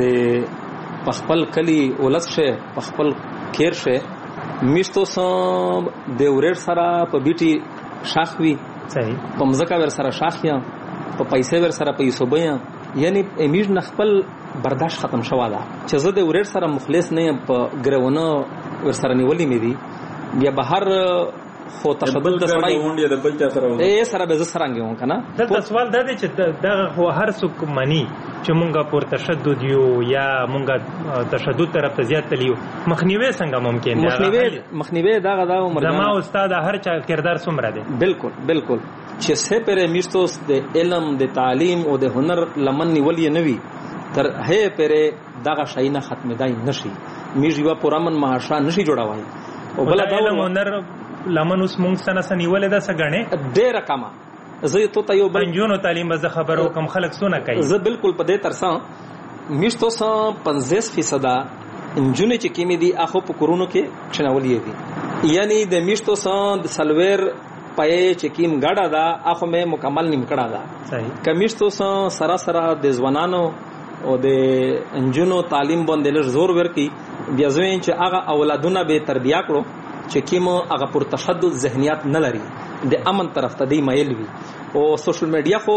Speaker 8: د پخپل کلی ولس شه پخپل کیر شه مشتو سم د ورېر سره په بیټي شاخوي
Speaker 5: صحیح
Speaker 8: په مزکا ور سره شاخیا په پیسې ور سره پیسو بیا یعنی امیج نخپل برداشت ختم شوا ده چې زه د ورېر سره مخلص نه یم په ګرونه ور سره نیولې مې دي بیا بهر خو تشدد د سړی
Speaker 6: غونډه د بل چا سره
Speaker 8: اے سره به زسرانګ وون کنه.
Speaker 5: دلته سوال دا دی چې دغه خو هر څوک مني چې مونږه پر تشدد یو یا مونږه تشدد طرف ته زیات تلیو. مخنیوي څنګه ممکن دی؟
Speaker 8: مخنیوي مخنیوي دغه دا عمر
Speaker 5: زما استاد هر چا کردار څومره دی.
Speaker 8: بالکل بالکل چې سه پرې میشتوس د علم د تعلیم او د هنر لمن نیولې نوي تر هه پرې دغه شای نه ختمېدای نشي. میږي پورامن مهاشا نشي جوړوي او بل دا
Speaker 5: هنر لمن اوس مونږ سره سنیولې ده سګنه
Speaker 8: ډېر کما زه ته ته یو
Speaker 5: بنجونو تعلیم به خبرو کم خلک سونه کوي.
Speaker 8: زه بالکل په دې ترڅ میشتو سم پنځه فیصد انجونې چې کیمې دي اخو په کورونو کې کښنولې دي. یعنی د میشتو سم د سلویر پای چې کیم غاډه دا اخو مې مکمل نیم کړه دا.
Speaker 5: صحیح.
Speaker 8: کمیشتو سم سرا سرا د ځوانانو او د انجونو تعلیم باندې لږ زور ورکي بیا ځوین چې هغه اولادونه به تربیه کړو چې کیمو هغه پر تشدد ذهنیت نه لري د امن طرف ته دی مایل وي. او سوشل میډیا خو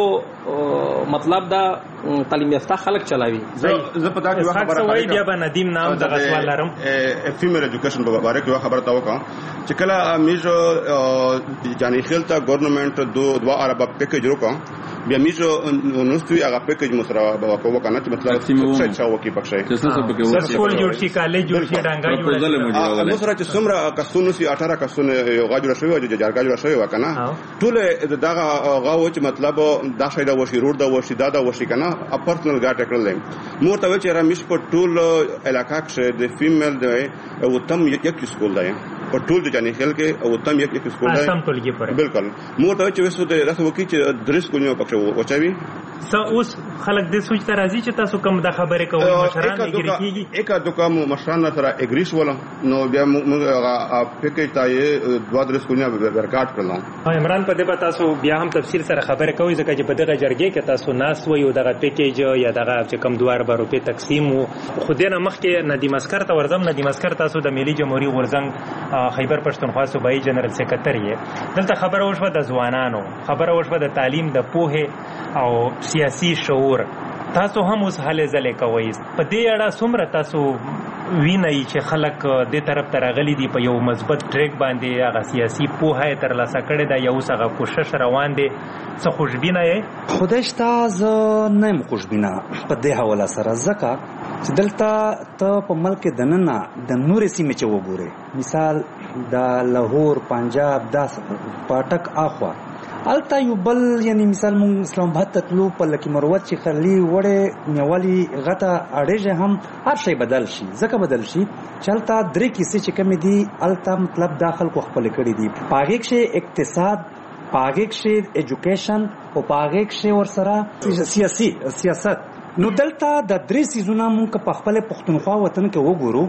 Speaker 8: مطلب دا تعلیم یافته خلک چلاوي.
Speaker 7: زه په دا کې خبره
Speaker 5: کوي بیا به ندیم نام د غسوال لرم
Speaker 7: فیمیل ایجوکیشن په اړه کې خبره تا وکم چې کله میجو جانی خلتا ګورنمنت دو دوا عرب پیکیج وکم بیا میجو نوستوي هغه پیکیج مسره وکاو کنه چې مطلب څه څه وکی بخښي
Speaker 5: سکول جوړ شي کالج جوړ شي ډنګا جوړ
Speaker 7: شي مسره چې څومره کسونو سي اټھارہ کسونه یو غاجو شوی او جرګا جوړ شوی وکنه ټول دغه غاو چې مطلب دا شي دا وشي روډ دا وشي دا دا وشي کنه ا پرسنل ګاټ کړل مور ته چې را مش په ټول علاقہ کې د فیمیل دی او تم یک سکول دی په ټول د جانی خل کې او تم یک یک سکول دی
Speaker 5: سم ټولګي پر
Speaker 7: بالکل مور ته چې وسو د رسو کې چې درس کولنو پکښه وچوي
Speaker 5: سو اوس خلک د سوچ ته راځي چې تاسو کوم د خبرې کوي مشران اګری کیږي
Speaker 7: اکا دوکا مشران سره اګریش ولا نو بیا موږ پیکیج ته دوا درس کولنو ورکاټ کړل.
Speaker 5: عمران په دې په تاسو بیا هم تفصیل سره خبرې کوي ځکه چې په دغه جرګې کې تاسو ناس وي او دغه پیکیج یا دغه چې کم دوار به روپې تقسیم وو خو دې نه مخکې ندیم اسکر ته ورځم. ندیم اسکر تاسو د ملي جمهوریت غورځنګ خیبر پښتونخوا صوبایي جنرال سیکریټری یې. دلته خبره وشوه د ځوانانو خبره وشوه د تعلیم د پوهې او سیاسي شعور. تاسو هم اوس هلې ځلې کوئ په دې اړه څومره تاسو وینئ چې خلک دې طرف ته راغلي دي په یو مثبت ټریک باندې هغه سیاسي پوهه یې ترلاسه کړې ده یا اوس هغه کوشش روان دی څه خوشبینه یې؟
Speaker 2: خدای شته زه نه یم خوشبینه په دې حواله سره ځکه چې دلته ته په ملک دننه د نورې سیمې چې وګورې مثال د لاهور پنجاب دا پاټک اخوا التا یو بل یعنی مثال مونږ اسلام آباد ته تلو په لکه مروت چې خلی وړې نیولي غته اړېږه هم هر شی بدل شي ځکه بدل شي چې التا درې کیسې چې کمی دي التا مطلب داخل کو خپل کړي دي پاګه کې اقتصاد پاګه کې ایجوکیشن او پاګه کې ور سره سیاسي سیاست. نو دلته د درې سیزونه مونږ په خپل پښتونخوا وطن کې وګورو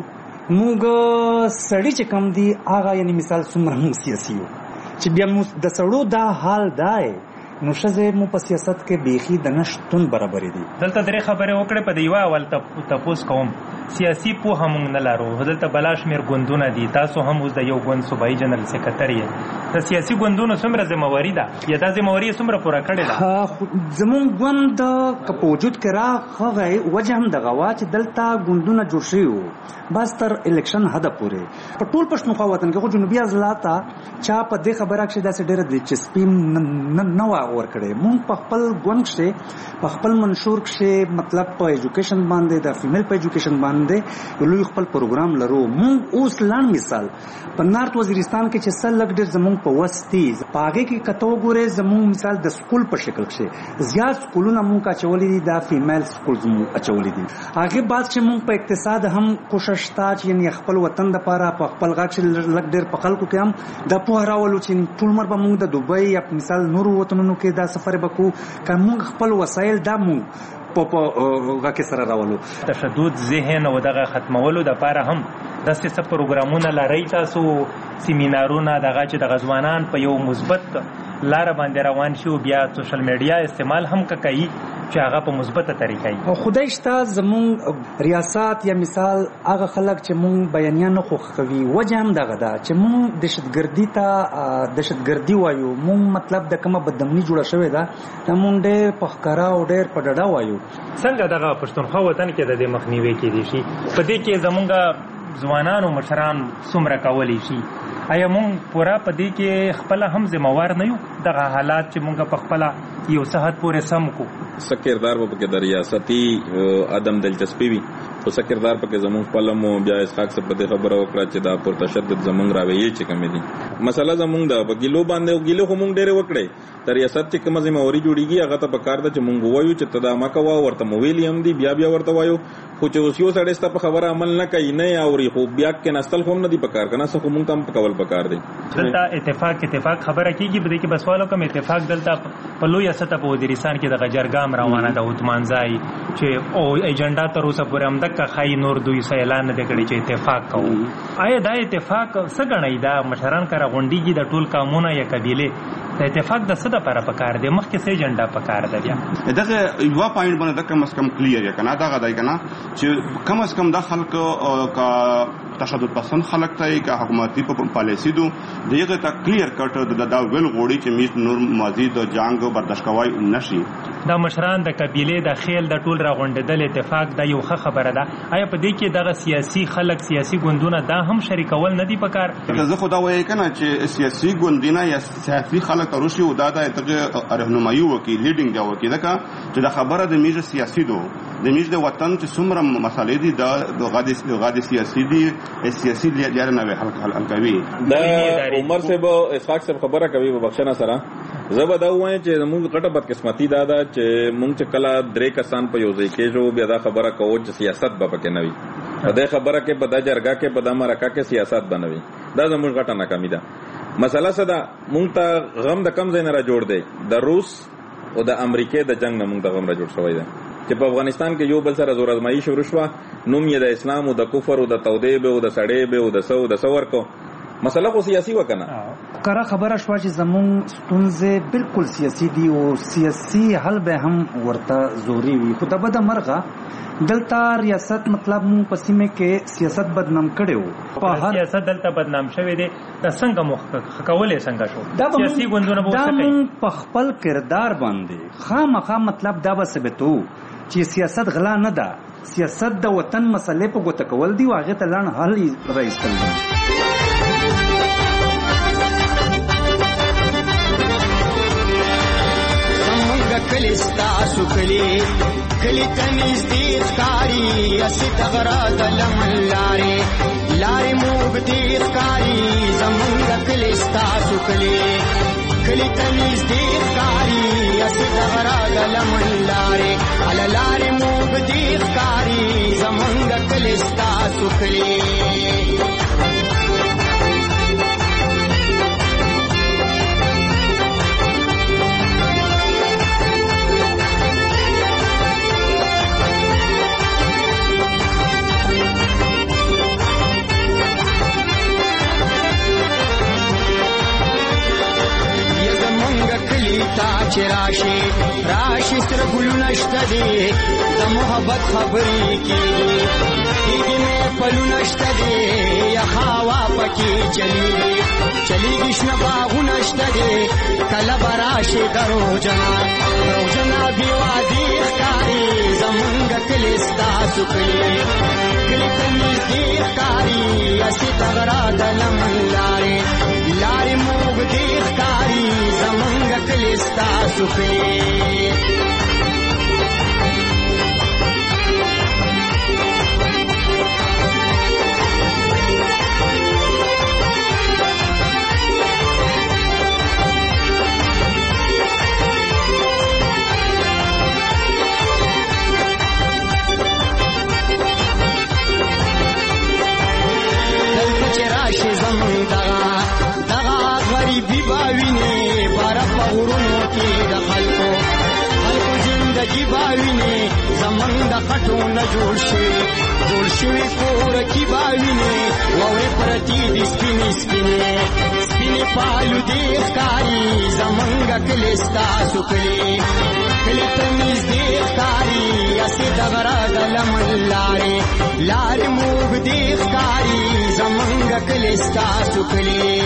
Speaker 2: مونږ سړی چې کم دي هغه یعنی مثال څومره مونږ سیاسي یو چې بیا مو د سړو دا حال دی نو شزه مو په سیاست کې بیخي د نشټون برابر دي.
Speaker 5: دلته درې خبرې وکړې په دیوا اول تاسو کوم سیاسي په هم نه لارو دلته بلاش میر ګوندونه دي تاسو هم اوس د یو ګوند صوبایي جنرال سیکریټری د سیاسي ګوندونو څومره ذمہواری ده یا د ذمہواری څومره پوره کړې
Speaker 2: ده؟ زمون ګوند که په وجود کې راغی وجه هم دغه وا چې دلته ګوندونه جوړ شي وو بس تر الیکشن حد پورې په ټول پښتونخوا وطن کې خو جنوبي ازلاته چا په دې خبره کې داسې ډېر د چسپیم نه وا ور کړې مونږ په خپل ګوند کې په خپل منشور کې مطلب په ایجوکیشن باندې د فیمیل په ایجوکیشن باندې لوی خپل پروګرام لرو. مونږ اوس لاند مثال په نارت وزیرستان کې چې سل لګ ډېر زمونږ په وستي پاګه کې کته وګوره زمونږ مثال د سکول په شکل کې زیات سکولونه مونږ اچولې دي د فیمیل سکول زمونږ اچولې دي. هغه بعد چې مونږ په اقتصاد هم کوشش تا چې یعنی خپل وطن د لپاره په خپل غاښ لګ ډېر په خلکو کې هم د په راولو چې ټول مر به مونږ د دوبۍ یا مثال نور وطنونو کې دا سفر وکړو که مونږ خپل وسایل دا مونږ په غاکه سره راولو.
Speaker 5: تشدد ذهن او دغه ختمولو د لپاره هم د څه پروګرامونه لري تاسو سیمینارونه دغه چې د غزوانان په یو مثبت لار باندې روان شي او بیا سوشل میډیا استعمال هم کوي چې هغه په مثبته طریقه
Speaker 2: او خدای شته زمون ریاست یا مثال هغه خلک چې مون بیانیان خو خوي وجه هم دغه دا چې مون دهشتګردي ته دهشتګردي وایو مون مطلب د کومه بدمنی جوړه شوې ده د مون ډېر پخکارا او ډېر پډډا وایو.
Speaker 5: څنګه دغه پښتونخوا وطن کې د مخنیوي کې دي شي په دې کې زمونږ ځوانانو مشران څومره کولی شي آیا مونږ پورا په دې کې خپل هم ذمہوار نه یو دغه حالات چې مونږ په خپل یو صحت پورې سم کو
Speaker 6: څه کردار په کې د ریاستي عدم دلچسپي وي خو څه کردار په کې زموږ خپل مو بیا اسحاق صاحب په دې خبره وکړه چې دا پر تشدد زموږ راوي چې کم دي مسله زموږ د وګیلو باندې وګیلو هم ډېر وکړي د ریاست چې کوم ذمہواری جوړیږي هغه ته پکار ده چې مونږ وایو چې تدامه کوا ورته مویلی هم دي بیا بیا ورته وایو خو چې اوس یو سړی ست په خبره عمل نه کوي نه اوري خو بیا کې نستل هم نه دي پکار کنه څه مونږ تم پکول پکار دي
Speaker 5: دلته اتفاق اتفاق خبره کیږي بده کې بسوالو کوم اتفاق دلته په لوی سطح په وزیرستان کې د غجرګام روانه د عثمان زای چې او ایجنډا تر اوسه پورې هم دغه خای نور دوی اعلان نه کړی چې اتفاق کوو آیا دا اتفاق څه غنئ دا مشران کرا غونډیږي د ټول قومونه یا قبیله د اتفاق د څه لپاره پکار دی مخکې څه ایجنډا پکار دی بیا
Speaker 7: دغه یو پوینټ باندې د کم اس کم کلیر یا کنه دا غدای کنه چې کم اس کم د خلک کا تشدد پسند خلک ته کا حکومتي په پالیسی دو دغه ته کلیر کټ د دا ویل غوړي چې میت نور مزید جنگ برداشت کوي نشي
Speaker 5: دا مشران د قبیله د خیل د ټول راغونډدل اتفاق د یو ښه خبره ده آیا په دې کې دغه سیاسي خلک سیاسي ګوندونه دا هم شریکول نه دي پکار
Speaker 7: زه خدا وایي کنه چې سیاسي ګوندونه یا سیاسي خلک تروشي او دا د رهنمایي وکي لیډینګ دا وکي دا چې دا خبره د میجه سیاسي دو د میجه د وطن چې څومره مسالې دي د غادي غادي سیاسي دي سیاسي لري نه حل کوي
Speaker 6: دا عمر صاحب اسحاق صاحب خبره کوي په بخښنه سره زبر دا وایي چې موږ غټه بدقسمتي دا ده چې موږ چې کله درې کسان په یو ځای کې جو بیا دا خبره کوو چې سیاست به پکې نه وي په دې خبره کې په د جرګه کې په د مرکه کې سیاست بنوي دا زموږ غټه ناکامي ده مسله څه ده موږ ته غم د کم ځای نه را جوړ دی د روس او د امریکې د جنگ نه موږ ته غم را جوړ شوی دی چې په افغانستان کې یو بل سره زور ازمایي شروع شوه نوم یې د اسلام او د کفر او د تودیب او د سړیب او د سو د سور کو مسله خو سیاسي وکنه
Speaker 2: کره خبره شو چې زمون ستونزه بالکل سیاسي دي او سیاسي حل به هم ورته زوري وي خو د بده مرغه دلته ریاست مطلب مون پسیمه کې سیاست بدنام کړو
Speaker 5: په سیاست دلته بدنام شوی دی د څنګه مخ کولې څنګه شو سیاسي ګوندونه به څه کوي
Speaker 2: په خپل کردار باندې خامخا مطلب دا به ثابتو چې سیاست غلا نه ده سیاست د وطن مسلې په ګوته کول دی واغه ته لړن حل راځل دي
Speaker 4: کلی ستاسو کلی کلی تمیز دیر کاری اسی تغرا دلمن لاری لاری موگ دیر کاری زمونگ کلی ستاسو کلی کلی تمیز دیر کاری اسی تغرا دلمن لاری علا لاری موگ دیر کاری زمونگ کلی ستاسو کلی چې راشي راشي سره ګلونه شته دي د محبت خبرې کېږي کېږي مې پلونه شته دي یا هوا پکې چلیږي چلیږي شنه باغونه شته دي کله به راشي دروجنا دروجنا بېوادي ښکاري زمونږ کلي ستاسو کلي کلي ته نږدې ښکاري هسې تغرا د لمن لارې لارې موږ دې ښکاري زمونږ کلي ستاسو کلي باوینه زمنګ د خټو نه جوړ شي جوړ شي کور کی باوینه ووري پرتی د سپینې سپینې سپینې پالو دې ښکاری زمنګ کلستا سکلی کله تمیز دې ښکاری اسې دغرا د لمن لارې لارې موږ دې ښکاری زمنګ کلستا سکلی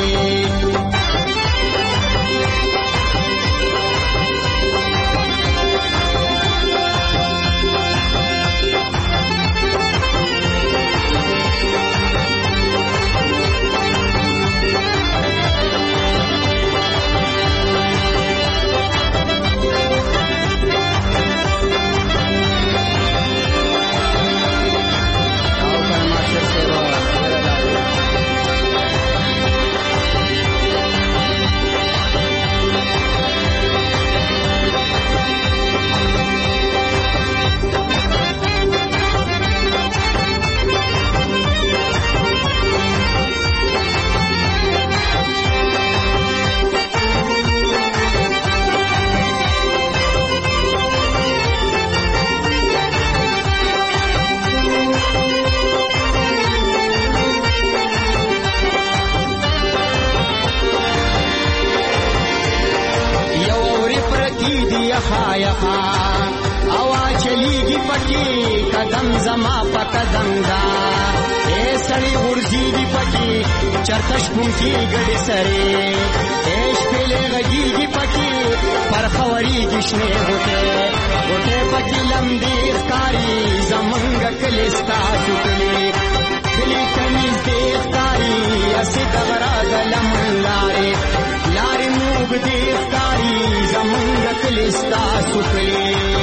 Speaker 4: یخا یخا اوا چلیږي پکې قدم زما په قدم دا اے سړی ورځيږي پکې چرته شپون کې ګډې سره اے شپلې غږیږي پکې پر خوريږي شنه غوټه غوټه پکې لمدې ښکاری زمونږ کلیستا چټلې کلی کمیز دې ښکاری اسې دغرا لمن لارې لارې موږ دې ښکاری زمونږ کلیستا چټلې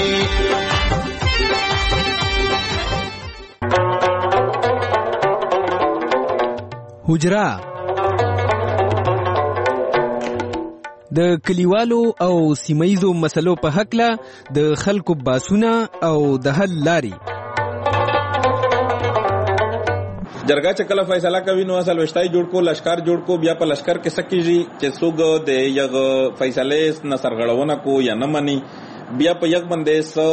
Speaker 3: حجرا د کلیوالو او سیمایزو مسلو په حقله د خلکو باسونه او د حل لاري
Speaker 6: جرګه چې کله فیصله کوي نو اصل وشتای جوړ کو لشکر جوړ کو بیا په لشکر کې سکیږي چې څوک د یغ فیصله نصرغړونه کو یا نه مني بیا په یغ باندې سو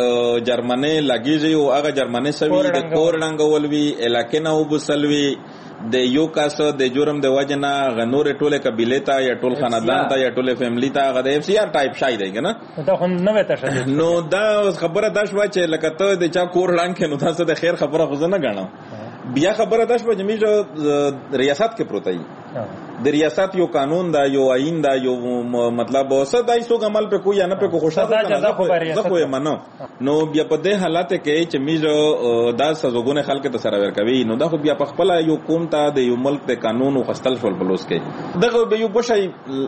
Speaker 6: جرمنه لګیږي او هغه جرمنه سوي د کور رنگولوي علاقې نه وبسلوي د یو کاس د جرم د وجنه غنور ټوله قبيله ته یا ټول خاندان ته یا ټوله فیملی ته غد اف سی آر ټایپ شای دی کنه
Speaker 5: دا خو نه وته شته
Speaker 6: نو دا خبره دا شو چې لکه ته د چا کور رنگ کې نو تاسو د خیر خبره خو نه غاڼه بیا خبره دا شو چې میجو ریاست کې پروتای د ریاست یو قانون دا یو آئین دا یو مطلب اوسه دای سو عمل په کوی نه په کو خوشاله نه زه خو یې منو نو بیا په دې حالت کې چې میجو دا سزوګونه خلک ته سره ورکوي نو دا خو بیا په خپل یو قوم ته د یو ملک د قانون او خستل شول بلوس کې دغه به یو بشي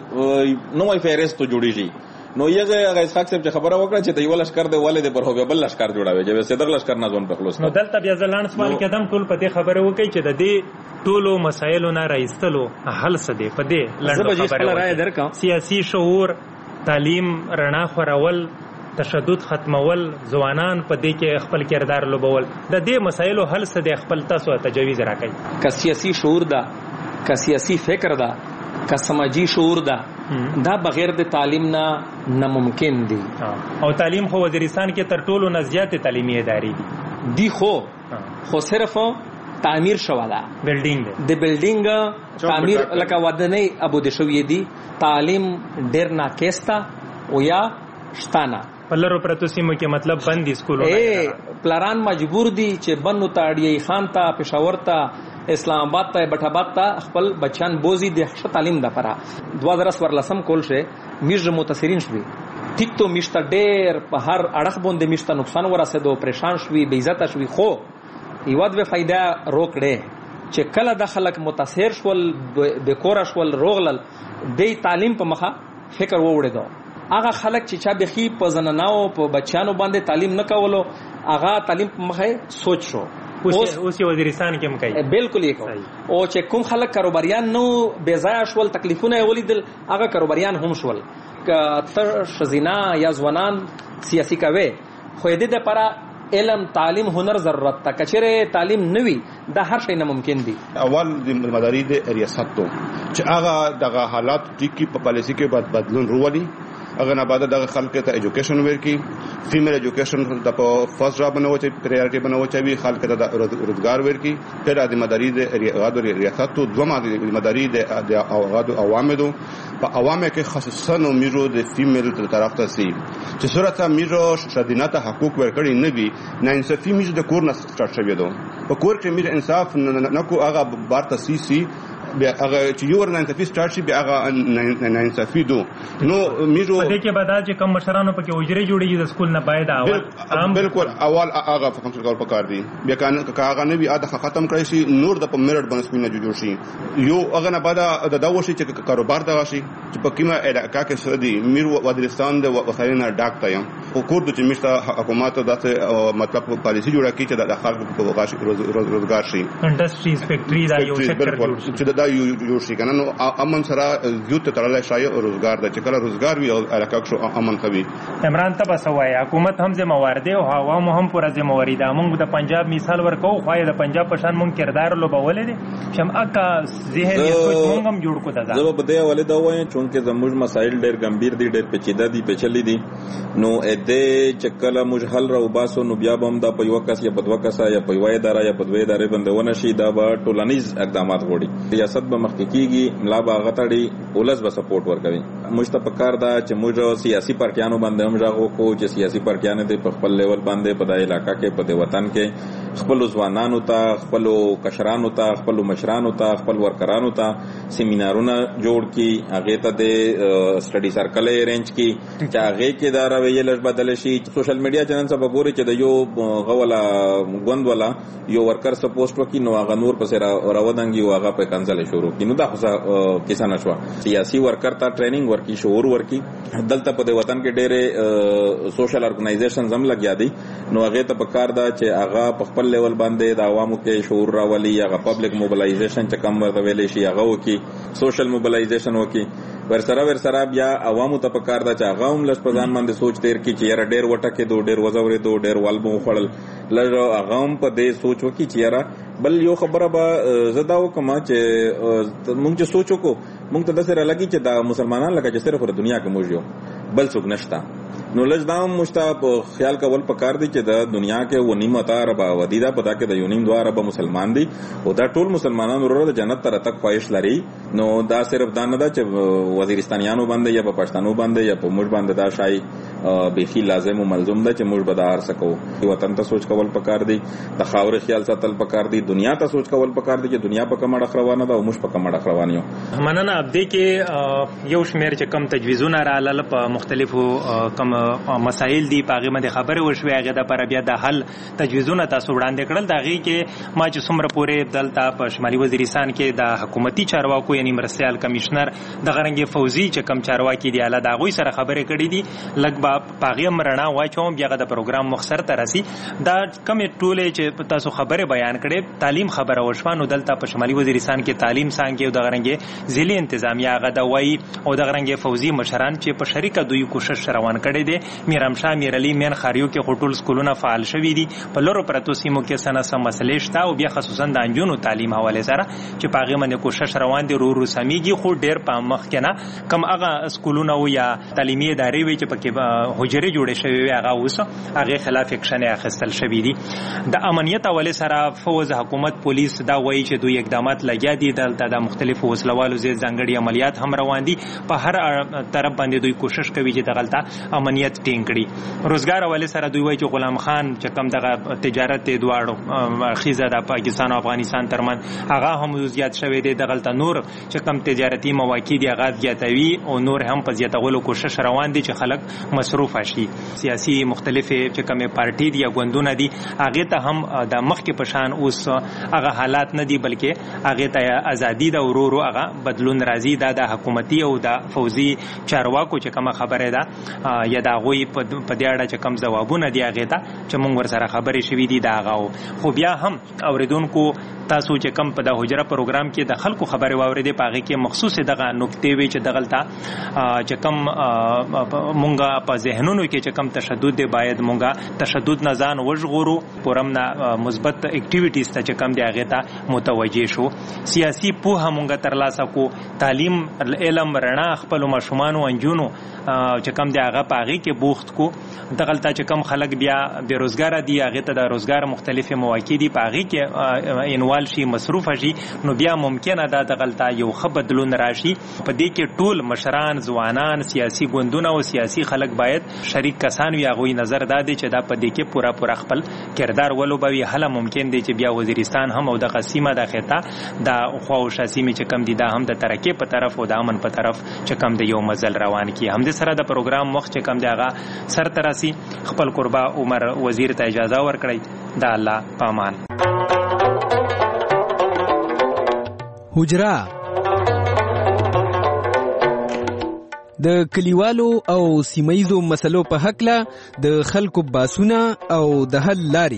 Speaker 6: نو وای فیرست جوړیږي نو یغه هغه اسحاق صاحب چې خبره وکړه چې د یو لشکر د والد پر هو بل لشکر جوړاوي چې صدر لشکر نه ځون په خلاص
Speaker 5: نو دلته بیا ځلان سوال کېدم ټول په دې خبره وکړي چې د دې ټولو مسایلو نه راځتلو حل څه دی په دې لړ خبره سیاسي شعور تعلیم رڼا خورول تشدد ختمول ځوانان په دې کې خپل کردار لوبول د دې مسایلو حل څه دی خپل تاسو تجویز راکړي
Speaker 8: که سیاسي شعور دا که سیاسي فکر دا که سماجی شعور دا دا بغیر د تعلیم نه ناممکن دي
Speaker 5: او تعلیم خو وزیرستان کې تر ټولو نه زیات تعلیمي ادارې دي
Speaker 8: دی خو خو صرف تعمیر شواله
Speaker 5: بلډینګ
Speaker 8: د بلډینګ تعمیر لکه ودنۍ ابو د شوې دي تعلیم ډیر ناکستا او یا شتانه
Speaker 5: پلرو پرتو سیمو کې مطلب بند دي سکولونه
Speaker 8: اے پلاران مجبور دي چې بنو تاړي خان ته پېښور ته اسلام آباد ته بټاباد ته خپل بچان بوزي د ښه تعلیم د پره دوه زره ورلسم کول شه میژ متاثرین شوي ټیک تو میشته ډېر په هر اړخ باندې میشته نقصان ورسېدو پریشان شوي بې عزت شوي خو یو د فائدہ روکړې چې کله د خلک متاثر شول د کور شول روغلل د تعلیم په مخه فکر ووړېدو هغه خلک چې چا بخي په زنانو په بچانو باندې تعلیم نه کولو هغه تعلیم په مخه سوچ شو
Speaker 5: اوس اوس وزیرستان کې مکای
Speaker 8: بالکل یې کو او چې کوم خلک کاروباریان نو بے ځای شول تکلیفونه ولیدل هغه کاروباریان هم شول ک تر شزینا یا ځوانان سیاسي کوي خو دې د لپاره علم تعلیم هنر ضرورت تا کچره تعلیم نوي دا هر شي نه ممکن دي
Speaker 7: اول د مداري د ریاست ته چې هغه دغه حالات ټیکی په پالیسی کې بعد بدلون وروړي اگر نه بعد دغه خلک ته ایجوکیشن ورکی فیمیل ایجوکیشن د په فرست جاب بنو چې پریارټي بنو چې خلک ته روزګار ورکی پر د مداري د ریاض ریاست ته دوه مداري د اوغاد عوامدو په عوامه کې خصوصا نو میرو د فیمیل تر طرف ته سي چې صورت میرو شدینات حقوق ورکړي نه وي نه انصافي میرو د کور نه سٹارټ شوی دو په کور کې میر انصاف نه کو هغه بارته سي سي بیا هغه چې یو ورنه انصافي سٹارټ شي بیا هغه نه انصافي دو نو میرو
Speaker 5: په دې کې بعد چې کم مشرانو پکې وجري جوړیږي د سکول نه باید اول
Speaker 7: بالکل اول هغه فنکشن کول پکار دي بیا کان هغه نه بیا اده ختم کړی شي نور د میرټ باندې سپینه جوړ شي یو هغه نه بعد د دا وشي چې کاروبار دا شي چې په کیمه علاقه کې سدي میر وزیرستان د وسایلونو ډاک ته یم او کور د چې مشته حکومت داسې مطلب پالیسی جوړه کړي چې د خلکو په وغاښ روزګار شي
Speaker 5: انډستریز فیکټری دا یو سېکټر
Speaker 7: چې دا یو شي کنه نو امن سره یوت ترلای شای روزګار د چې کله روزګار وي علاقه شو امن کوي
Speaker 5: عمران ته بسوای حکومت هم ذمہوار دی او عوام هم پوره ذمہواری ده موږ د پنجاب مثال ورکو خو د پنجاب په شان موږ کردار لوبولې دي شم اکا ذهن یې سوچ موږ هم جوړ کو دا
Speaker 6: زه په دې حواله دا وایم چې زموږ مسایل ډېر ګمبیر دي ډېر پیچیده دي پیچلي دي نو ا دې چې کله موږ حل راو باسو نو بیا به هم دا په یو کس یا په دوه کس یا په یو اداره یا په دوه اداره باندې ونه شي دا به ټولنیز اقدامات غوړي ریاست به مخکې کیږي ملا به غټړي ولس به سپورټ ورکوي مشته پکار دا چې موږ سیاسي پارټیانو باندې هم ژغو کو چې سیاسي پارټیانو د خپل لیول باندې په دای علاقہ کې په وطن کې خپل ځوانانو ته خپل کشرانو ته خپل مشرانو ته خپل ورکرانو ته سیمینارونه جوړ کی هغه ته د سټډي سرکل ارینج کی چې هغه کې دا رویه لږ بدل شي. سوشل میډیا چینل څخه وګورئ چې د یو غولا غوند ولا یو ورکر څه پوسټ وکي نو هغه نور پسې راودانګي او هغه په کنسل شروع کی نو دا خو کیسه نشو. سیاسي ورکر ته ټریننګ ورکی شعور ورکی دلته په وطن کې ډېرې سوشل ارګنایزیشنز هم لګیا دي نو هغه ته پکار دا چې هغه په خپل لیول باندې د عوامو کې شعور راولي هغه پبلک موبلایزیشن چې کم ورته ویلې شي هغه وکي سوشل موبلایزیشن وکي ورسره ورسره بیا عوامو ته پکار دا چې هغه هم لږ په ځان باندې سوچ تیر کی چې یاره ډېر وټه کې دو ډېر وزورې دو ډېر والبو خړل لږ هغه هم په دې سوچ وکي چې یاره بل یو خبره به زدا وکما چې مونږ چې سوچ وکړو مونږ ته د سره لګي چې دا مسلمانان لکه چې صرف په دنیا کې موږ یو بل څوک نشتا نو لږ دا مشتا په خیال کول پکار دي چې د دنیا کې و نیمه عرب آبادی ده په دا کې د یو نیم دوه عرب مسلمان دي او دا ټول مسلمانان ورور د جنت تر تک خواهش لري نو دا صرف دا نه ده چې وزیرستانیانو باندې یا په پښتنو باندې یا په موږ باندې دا شای بيخي لازم او ملزوم ده چې موږ بدار سکو وطن ته سوچ کول پکار دي د خاور خیال ساتل پکار دي دنیا ته سوچ کول پکار دي چې دنیا په کومه روانه ده او موږ په کومه روان یو.
Speaker 5: مننه. اب دې کې یو شمیر چې کم تجویزونه رااله په مختلفو کم مسائل دي پاغه مده خبره وشوي هغه د پر بیا د حل تجویزونه تاسو وړاندې کړل دا غي کې ما چې څومره پورې دلته په شمالي وزیرستان کې د حکومتي چارواکو یعنی مرسیال کمشنر د غرنګي فوزي چې کم چارواکي دی اعلی دا غوي سره خبره کړې دي لګ پاغه مرنا واچوم بیا د پروګرام مخسر ترسي دا کم ټوله چې تاسو خبره بیان کړې تعلیم خبره وشوانو دلته په شمالي وزیرستان کې تعلیم څنګه د غرنګي ځلې انتظامیه هغه د وای او د غرنګي فوزي مشران چې په شریکه دوی کوشش روان کړي دي میرام شاه میر علي مین خاریو کې خټول سکولونه فعال شوي دي په لورو پرتو سیمو کې سنه سم مسلې شته او بیا خصوصا د انجونو تعلیم حواله سره چې پاغه باندې کوشش روان دي رو رو سميږي خو ډېر په مخ کې نه کم هغه سکولونه او یا تعلیمي ادارې وي چې پکې حجره جوړې شوی وي هغه اوس هغه خلاف اکشن اخیستل شوی دي. د امنیت حواله سره فوز حکومت پولیس دا وایي چې دوی اقدامات لګیا دي دلته د مختلفو وسلوالو زی ځانګړي عملیات هم روان دي په هر طرف باندې دوی کوشش کوي چې دغلطه امنیت ټینګ کړي. روزګار حواله سره دوی وایي چې غلام خان چې کم دغه تجارت دواړو خیزه د پاکستان او افغانستان ترمن هغه هم زیات شوی دی دغلطه نور چې کم تجارتي مواقع دي هغه زیاتوي او نور هم په زیاتولو کوشش روان دي چې خلک مصروف شي. سیاسي مختلفه چې کومه پارټي دي یا ګوندونه دي هغه ته هم د مخ کې پشان اوس هغه حالات نه دي بلکې هغه ته ازادي د ورورو هغه بدلون راځي دا د حکومتي او د فوزي چارواکو چې کومه خبره ده یا دا غوي په دې اړه چې کوم ځوابونه دي هغه ته چې موږ ورسره خبرې شوې دي دا هغه خو بیا هم اوریدونکو تاسو چې کم په د حجره پروګرام کې د خلکو خبره واوریدې پاغه کې مخصوص دغه نقطې وی چې دغلطه چې کم مونږه په ذهنونو کې چې کم تشدد دی باید مونږه تشدد نه ځان وژغورو پرم نه مثبت اکټیویټیز ته چې کم دی هغه ته متوجه شو. سیاسي پوهه مونږه ترلاسه کو تعلیم علم رڼا خپل ماشومان او انجونو چې کم دی هغه پاغه کې بوخت کو دغلطه چې کم خلک بیا بیروزګار دي هغه ته د روزګار مختلفه مواقع دي پاغه کې انوال شي مصروف شي نو بیا ممکنه دا دغلطه یو خبدلون راشي په دې کې ټول مشران ځوانان سیاسي ګوندونه او سیاسي خلک باید شریک کسان وي هغه نظر دادي چې دا په دې کې پورا پورا خپل کردار ولوبوي هله ممکن دی چې بیا وزیرستان هم او د قسمه د خطه د خو او شاسمي چې کم دي دا هم د ترقې په طرف او د امن په طرف چې کم دی یو مزل روان کی هم د سره د پروګرام مخ چې کم دی هغه سر تراسي خپل قربا عمر وزیر ته اجازه ورکړي دا الله پامان.
Speaker 3: حجره د کلیوالو او سیمایزو مسلو په حق له د خلکو باسونه او د حل لاري.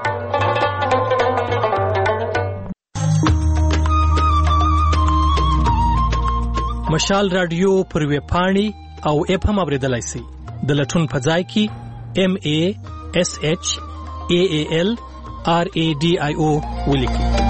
Speaker 9: مشال رادیو پر ویب پاڼې او اپ هم اوریدلای شئ. د لټون په ځای کې ام ا اس اچ ا ا ال ار ا ډي آی او ولیکئ.